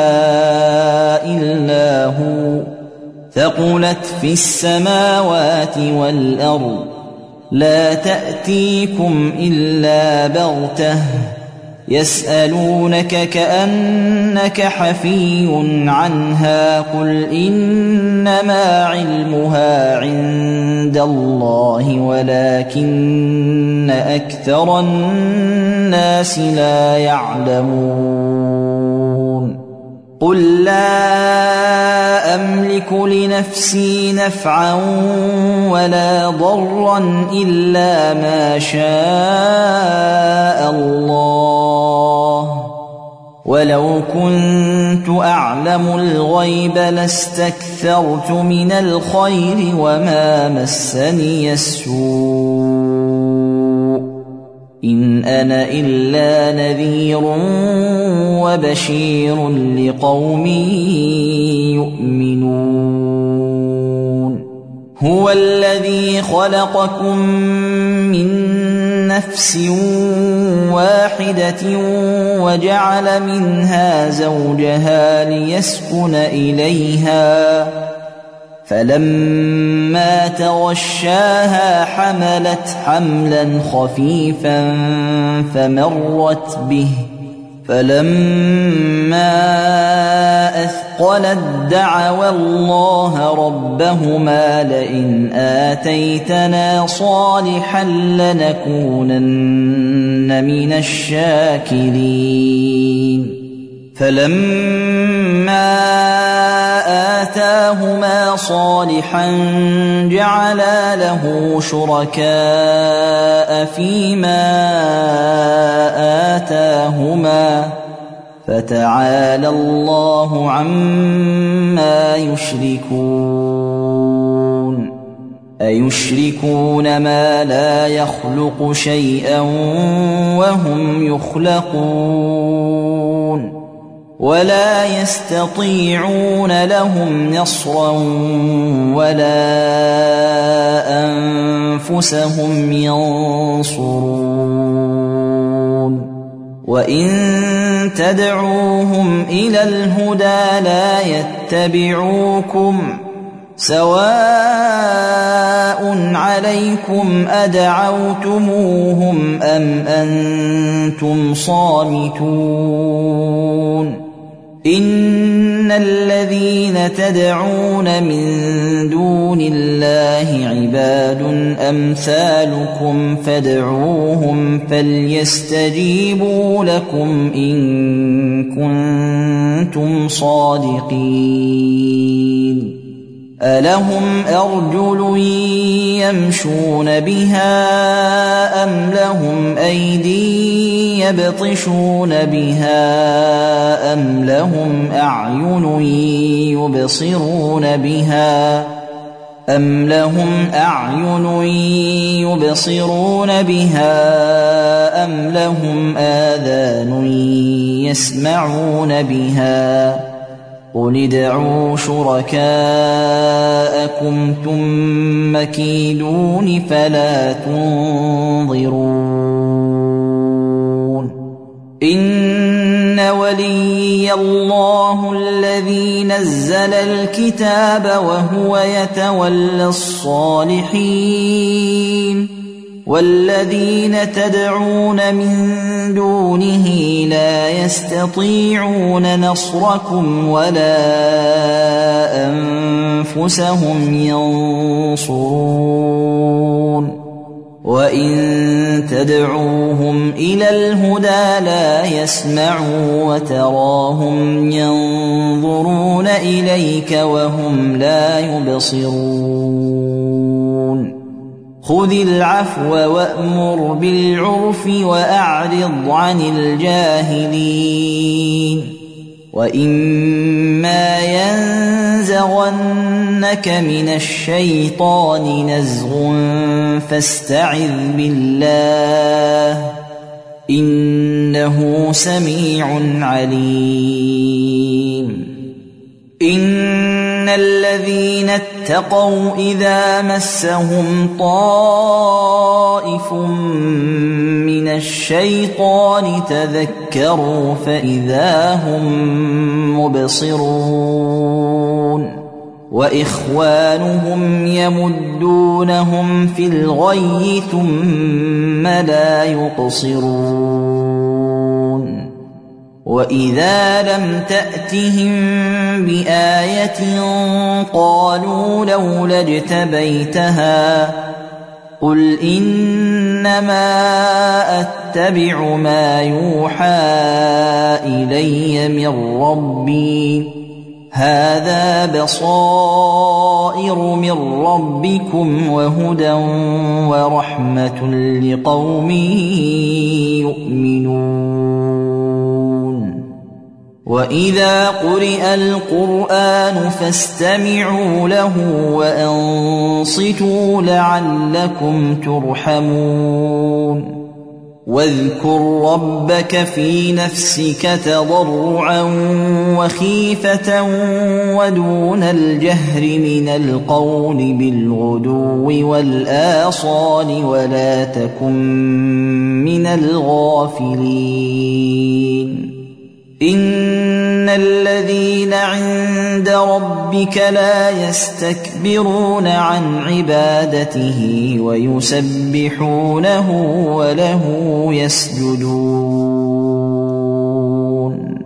إلا هو ثقلت في السماوات والأرض لا تأتيكم إلا بغتة يسألونك كأنك حفي عنها قل إنما علمها عند الله ولكن أكثر الناس لا يعلمون. قل لا أملك لنفسي نفعا ولا ضرا إلا ما شاء الله ولو كنت أعلم الغيب لاستكثرت من الخير وما مسني السوء إن أنا إلا نذير وبشير لقوم يؤمنون. هو الذي خلقكم من نفس واحدة وجعل منها زوجها ليسكن إليها فلما تغشاها حملت حملا خفيفا فمرت به فلما أثقلت دعوا الله ربهما لئن آتيتنا صالحا لنكونن من الشاكرين. فلما آتاهما صالحا جعلا له شركاء فيما آتاهما فتعالى الله عما يشركون. أيشركون ما لا يخلق شيئا وهم يخلقون ولا يستطيعون لهم نصرا ولا أنفسهم ينصرون. وإن تدعوهم إلى الهدى لا يتبعوكم سواء عليكم أدعوتموهم أم أنتم صامتون. إن الذين تدعون من دون الله عباد أمثالكم فادعوهم فليستجيبوا لكم إن كنتم صادقين ألهم أرجل يمشون بها أم لهم أيدي يبطشون بها أم لهم أعين يبصرون بها أم لهم أعين يبصرون بها أم لهم آذان يسمعون بها قل ادعوا شركاءكم ثم كيدون فلا تنظرون إن وليي الله الذي نزل الكتاب وهو يتولى الصالحين والذين تدعون من دونه لا يستطيعون نصركم ولا أنفسهم ينصرون وإن تدعوهم إلى الهدى لا يسمعوا وتراهم ينظرون إليك وهم لا يبصرون خذ العفو وأمر بالعرف وأعرض عن الجاهلين وإما ينزغنك من الشيطان نزغ فاستعذ بالله إنه سميع عليم إن الذين اتقوا إذا مسهم طائف من الشيطان تذكروا فإذا هم مبصرون وإخوانهم يمدونهم في الغي ثم لا يقصرون وإذا لم تأتهم بآية قالوا لولا اجتبيتها قل إنما أتبع ما يوحى إلي من ربي هذا بصائر من ربكم وهدى ورحمة لقوم يؤمنون وإذا قرئ القرآن فاستمعوا له وأنصتوا لعلكم ترحمون واذكر ربك في نفسك تضرعا وخيفة ودون الجهر من القول بالغدو والآصال ولا تكن من الغافلين إن الذين عند ربك لا يستكبرون عن عبادته ويسبحونه وله يسجدون